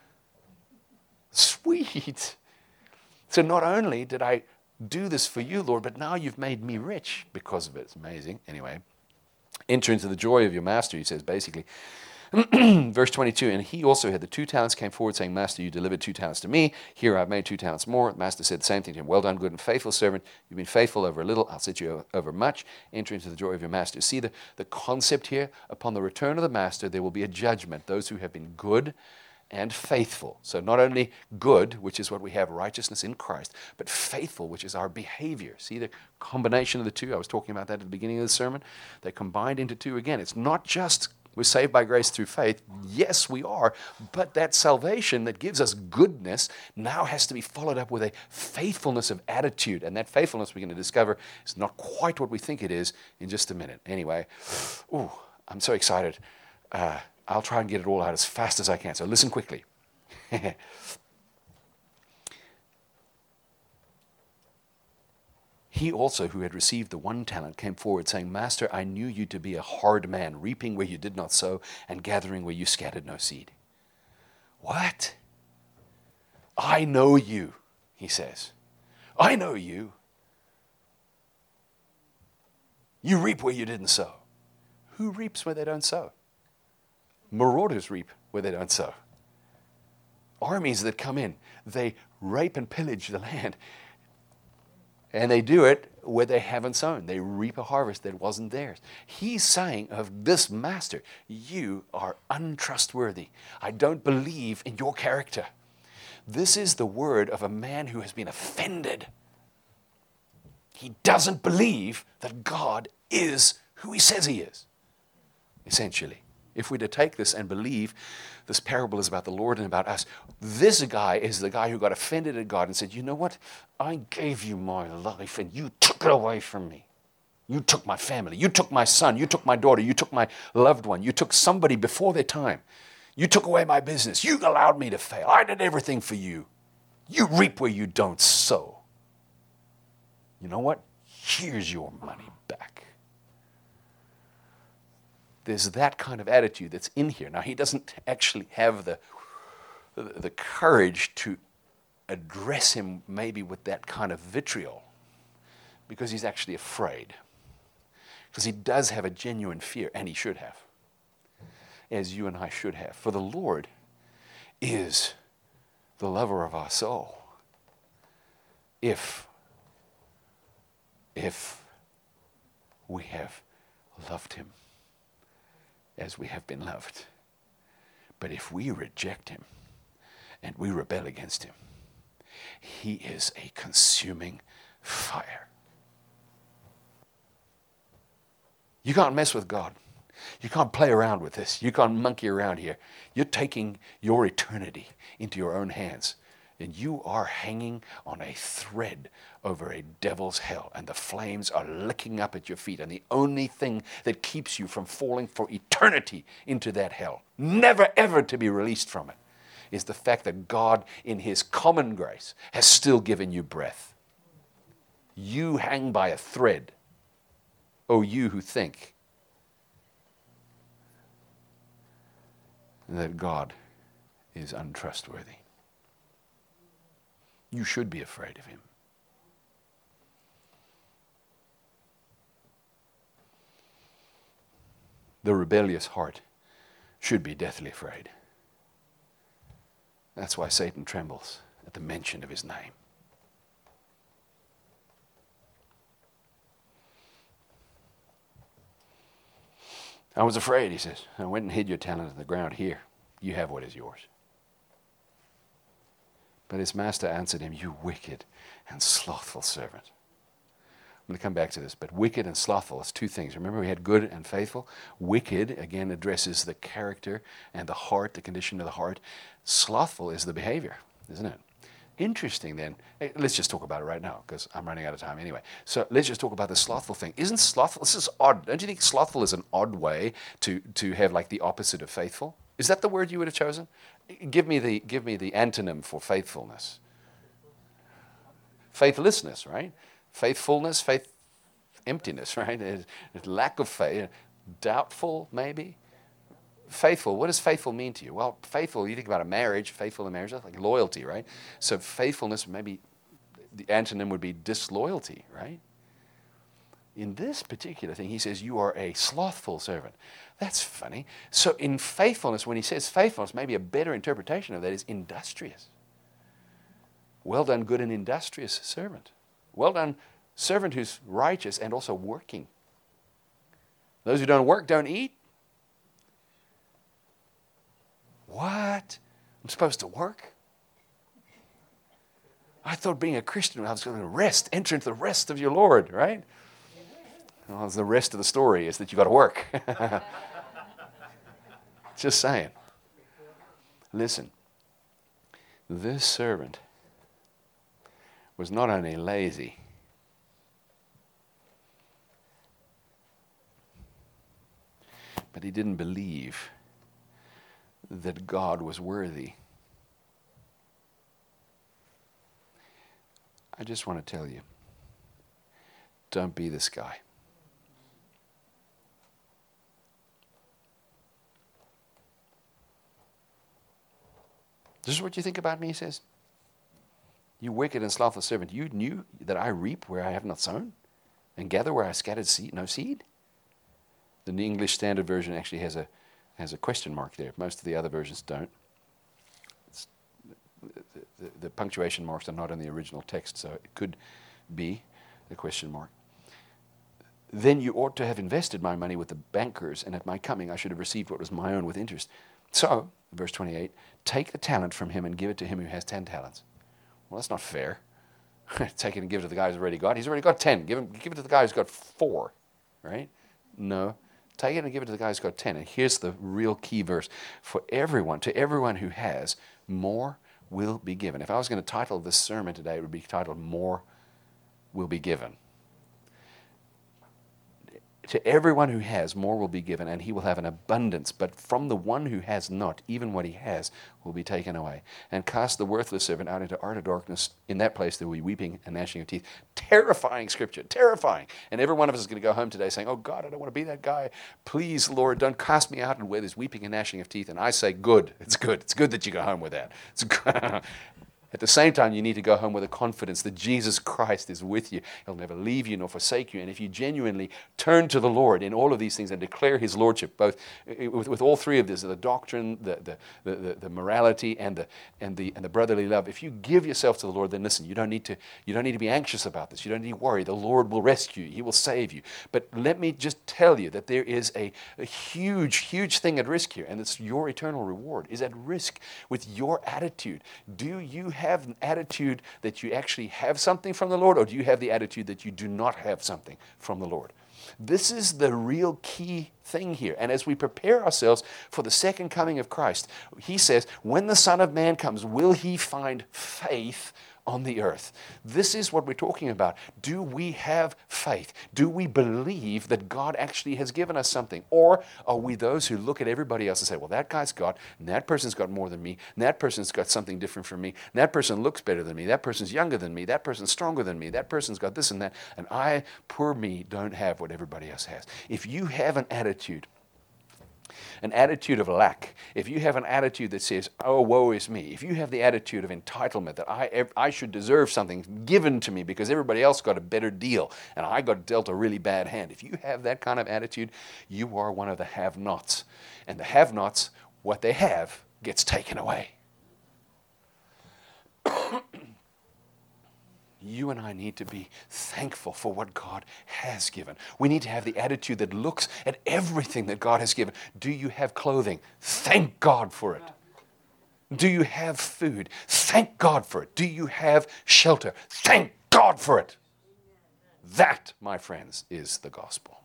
Sweet. So not only did I do this for you, Lord, but now you've made me rich because of it. It's amazing. Anyway, enter into the joy of your master, he says, basically. Verse 22, and he also had the 2 talents, came forward saying, Master, you delivered 2 talents to me. Here I've made 2 talents more. The master said the same thing to him. Well done, good and faithful servant. You've been faithful over a little. I'll set you over much. Enter into the joy of your master. See the concept here? Upon the return of the master, there will be a judgment. Those who have been good and faithful. So not only good, which is what we have, righteousness in Christ, but faithful, which is our behavior. See the combination of the two? I was talking about that at the beginning of the sermon. They combined into 2 again. It's not just we're saved by grace through faith. Yes, we are. But that salvation that gives us goodness now has to be followed up with a faithfulness of attitude. And that faithfulness we're going to discover is not quite what we think it is in just a minute. Anyway, I'm so excited. I'll try and get it all out as fast as I can. So listen quickly. He also, who had received the 1 talent, came forward, saying, Master, I knew you to be a hard man, reaping where you did not sow, and gathering where you scattered no seed. What? I know you, he says. I know you. You reap where you didn't sow. Who reaps where they don't sow? Marauders reap where they don't sow. Armies that come in, they rape and pillage the land. And they do it where they haven't sown. They reap a harvest that wasn't theirs. He's saying of this master, you are untrustworthy. I don't believe in your character. This is the word of a man who has been offended. He doesn't believe that God is who he says he is, essentially. If we're to take this and believe this parable is about the Lord and about us, this guy is the guy who got offended at God and said, you know what? I gave you my life and you took it away from me. You took my family. You took my son. You took my daughter. You took my loved one. You took somebody before their time. You took away my business. You allowed me to fail. I did everything for you. You reap where you don't sow. You know what? Here's your money back. There's that kind of attitude that's in here. Now, he doesn't actually have the courage to address him maybe with that kind of vitriol because he's actually afraid. Because he does have a genuine fear, and he should have, as you and I should have. For the Lord is the lover of our soul. If we have loved him as we have been loved. But if we reject him and we rebel against him, he is a consuming fire. You can't mess with God. You can't play around with this. You can't monkey around here. You're taking your eternity into your own hands. And you are hanging on a thread over a devil's hell. And the flames are licking up at your feet. And the only thing that keeps you from falling for eternity into that hell, never ever to be released from it, is the fact that God, in his common grace, has still given you breath. You hang by a thread. Oh, you who think that God is untrustworthy. You should be afraid of him. the rebellious heart should be deathly afraid. That's why Satan trembles at the mention of his name. I was afraid, he says. I went and hid your talent in the ground. Here, you have what is yours. But his master answered him, you wicked and slothful servant. I'm going to come back to this, but wicked and slothful is two things. Remember, we had good and faithful. Wicked, again, addresses the character and the heart, the condition of the heart. Slothful is the behavior, isn't it? Interesting, then. Hey, let's just talk about it right now, because I'm running out of time anyway. So let's just talk about the slothful thing. Isn't slothful, this is odd. Don't you think slothful is an odd way to have like the opposite of faithful? Is that the word you would have chosen? Give me the antonym for faithfulness. Faithlessness, right? Faithfulness, emptiness, right? Lack of faith, doubtful maybe. Faithful, what does faithful mean to you? Well, faithful, you think about a marriage, faithful in marriage, that's like loyalty, right? So faithfulness, maybe the antonym would be disloyalty, right? In this particular thing, he says, you are a slothful servant. That's funny. So in faithfulness, when he says faithfulness, maybe a better interpretation of that is industrious. Well done, good and industrious servant. Well done, servant who's righteous and also working. Those who don't work don't eat. What? I'm supposed to work? I thought being a Christian, I was going to rest, enter into the rest of your Lord, right? Well, the rest of the story is that you got to work. Just saying. Listen, this servant was not only lazy, but he didn't believe that God was worthy. I just want to tell you, don't be this guy. This is what you think about me, he says. You wicked and slothful servant, you knew that I reap where I have not sown, and gather where I scattered no seed? The English Standard Version actually has a question mark there. Most of the other versions don't. The punctuation marks are not in the original text, so it could be a question mark. Then you ought to have invested my money with the bankers, and at my coming I should have received what was my own with interest. So, verse 28, take the talent from him and give it to him who has 10 talents. Well, that's not fair. Take it and give it to the guy who's already got. He's already got 10. Give it to the guy who's got 4, right? No. Take it and give it to the guy who's got 10. And here's the real key verse. For everyone, to everyone who has, more will be given. If I was going to title this sermon today, it would be titled, More Will Be Given. To everyone who has, more will be given, and he will have an abundance. But from the one who has not, even what he has will be taken away. And cast the worthless servant out into utter darkness. In that place there will be weeping and gnashing of teeth. Terrifying scripture, terrifying. And every one of us is going to go home today saying, oh God, I don't want to be that guy. Please, Lord, don't cast me out and where there's weeping and gnashing of teeth. And I say, good. It's good. It's good that you go home with that. It's good. At the same time, you need to go home with a confidence that Jesus Christ is with you. He'll never leave you nor forsake you. And if you genuinely turn to the Lord in all of these things and declare his lordship, both with all three of this, the doctrine, the morality, and the brotherly love, if you give yourself to the Lord, then listen, you don't need to be anxious about this. You don't need to worry. The Lord will rescue you. He will save you. But let me just tell you that there is a huge, huge thing at risk here, and it's your eternal reward is at risk with your attitude. Do you have an attitude that you actually have something from the Lord, or do you have the attitude that you do not have something from the Lord? This is the real key thing here. And as we prepare ourselves for the second coming of Christ, he says, when the Son of Man comes, will he find faith on the earth? This is what we're talking about. Do we have faith? Do we believe that God actually has given us something? Or are we those who look at everybody else and say, well, that guy's got, and that person's got more than me, and that person's got something different from me, and that person looks better than me, that person's younger than me, that person's stronger than me, that person's got this and that, and I, poor me, don't have what everybody else has. If you have an attitude An attitude of lack. If you have an attitude that says, oh, woe is me. If you have the attitude of entitlement, that I should deserve something given to me because everybody else got a better deal and I got dealt a really bad hand. If you have that kind of attitude, you are one of the have-nots. And the have-nots, what they have gets taken away. You and I need to be thankful for what God has given. We need to have the attitude that looks at everything that God has given. Do you have clothing? Thank God for it. Do you have food? Thank God for it. Do you have shelter? Thank God for it. That, my friends, is the gospel.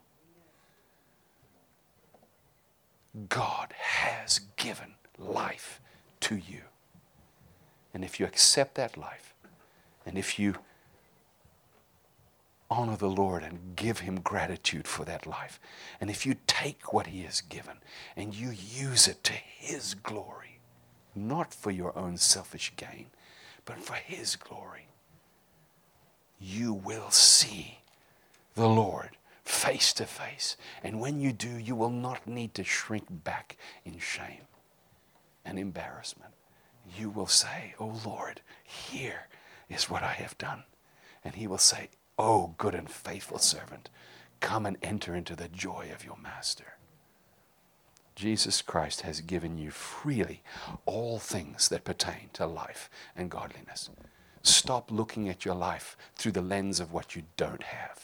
God has given life to you. And if you accept that life, and if you honor the Lord and give Him gratitude for that life, and if you take what He has given and you use it to His glory, not for your own selfish gain, but for His glory, you will see the Lord face to face. And when you do, you will not need to shrink back in shame and embarrassment. You will say, oh Lord, here is what I have done. And He will say, oh, good and faithful servant, come and enter into the joy of your master. Jesus Christ has given you freely all things that pertain to life and godliness. Stop looking at your life through the lens of what you don't have.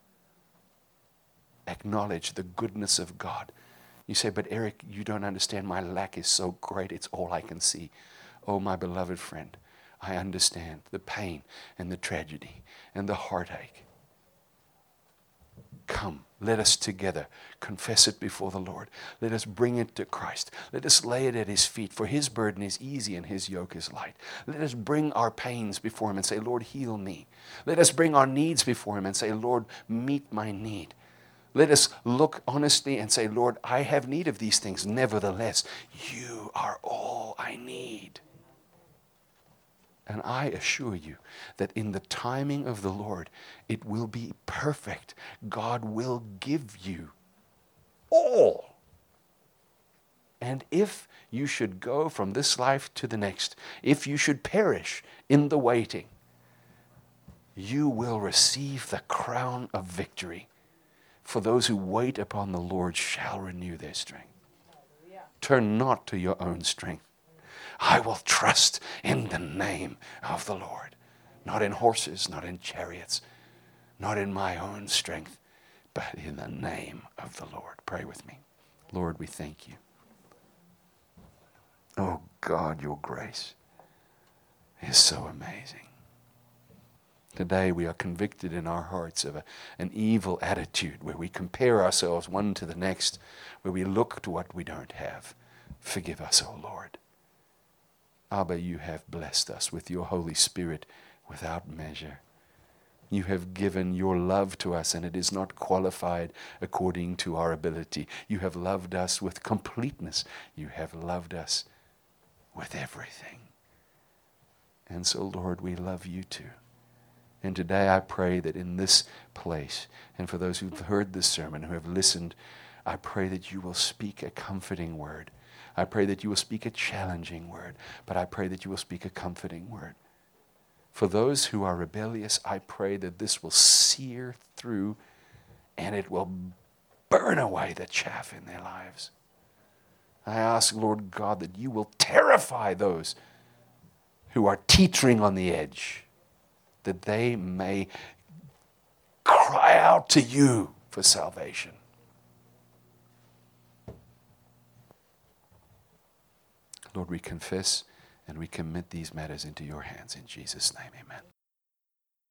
Acknowledge the goodness of God. You say, but Eric, you don't understand. My lack is so great. It's all I can see. Oh, my beloved friend, I understand the pain and the tragedy and the heartache. Come, let us together confess it before the Lord. Let us bring it to Christ. Let us lay it at His feet, for His burden is easy and His yoke is light. Let us bring our pains before Him and say, Lord, heal me. Let us bring our needs before Him and say, Lord, meet my need. Let us look honestly and say, Lord, I have need of these things. Nevertheless, you are all I need. And I assure you that in the timing of the Lord, it will be perfect. God will give you all. And if you should go from this life to the next, if you should perish in the waiting, you will receive the crown of victory. For those who wait upon the Lord shall renew their strength. Turn not to your own strength. I will trust in the name of the Lord. Not in horses, not in chariots, not in my own strength, but in the name of the Lord. Pray with me. Lord, we thank you. Oh God, your grace is so amazing. Today we are convicted in our hearts of an evil attitude where we compare ourselves one to the next, where we look to what we don't have. Forgive us, O Lord. Abba, you have blessed us with your Holy Spirit without measure. You have given your love to us, and it is not qualified according to our ability. You have loved us with completeness. You have loved us with everything. And so, Lord, we love you too. And today I pray that in this place, and for those who've heard this sermon, who have listened, I pray that you will speak a comforting word. I pray that you will speak a challenging word, but I pray that you will speak a comforting word. For those who are rebellious, I pray that this will sear through and it will burn away the chaff in their lives. I ask, Lord God, that you will terrify those who are teetering on the edge, that they may cry out to you for salvation. Lord, we confess and we commit these matters into your hands in Jesus' name, amen.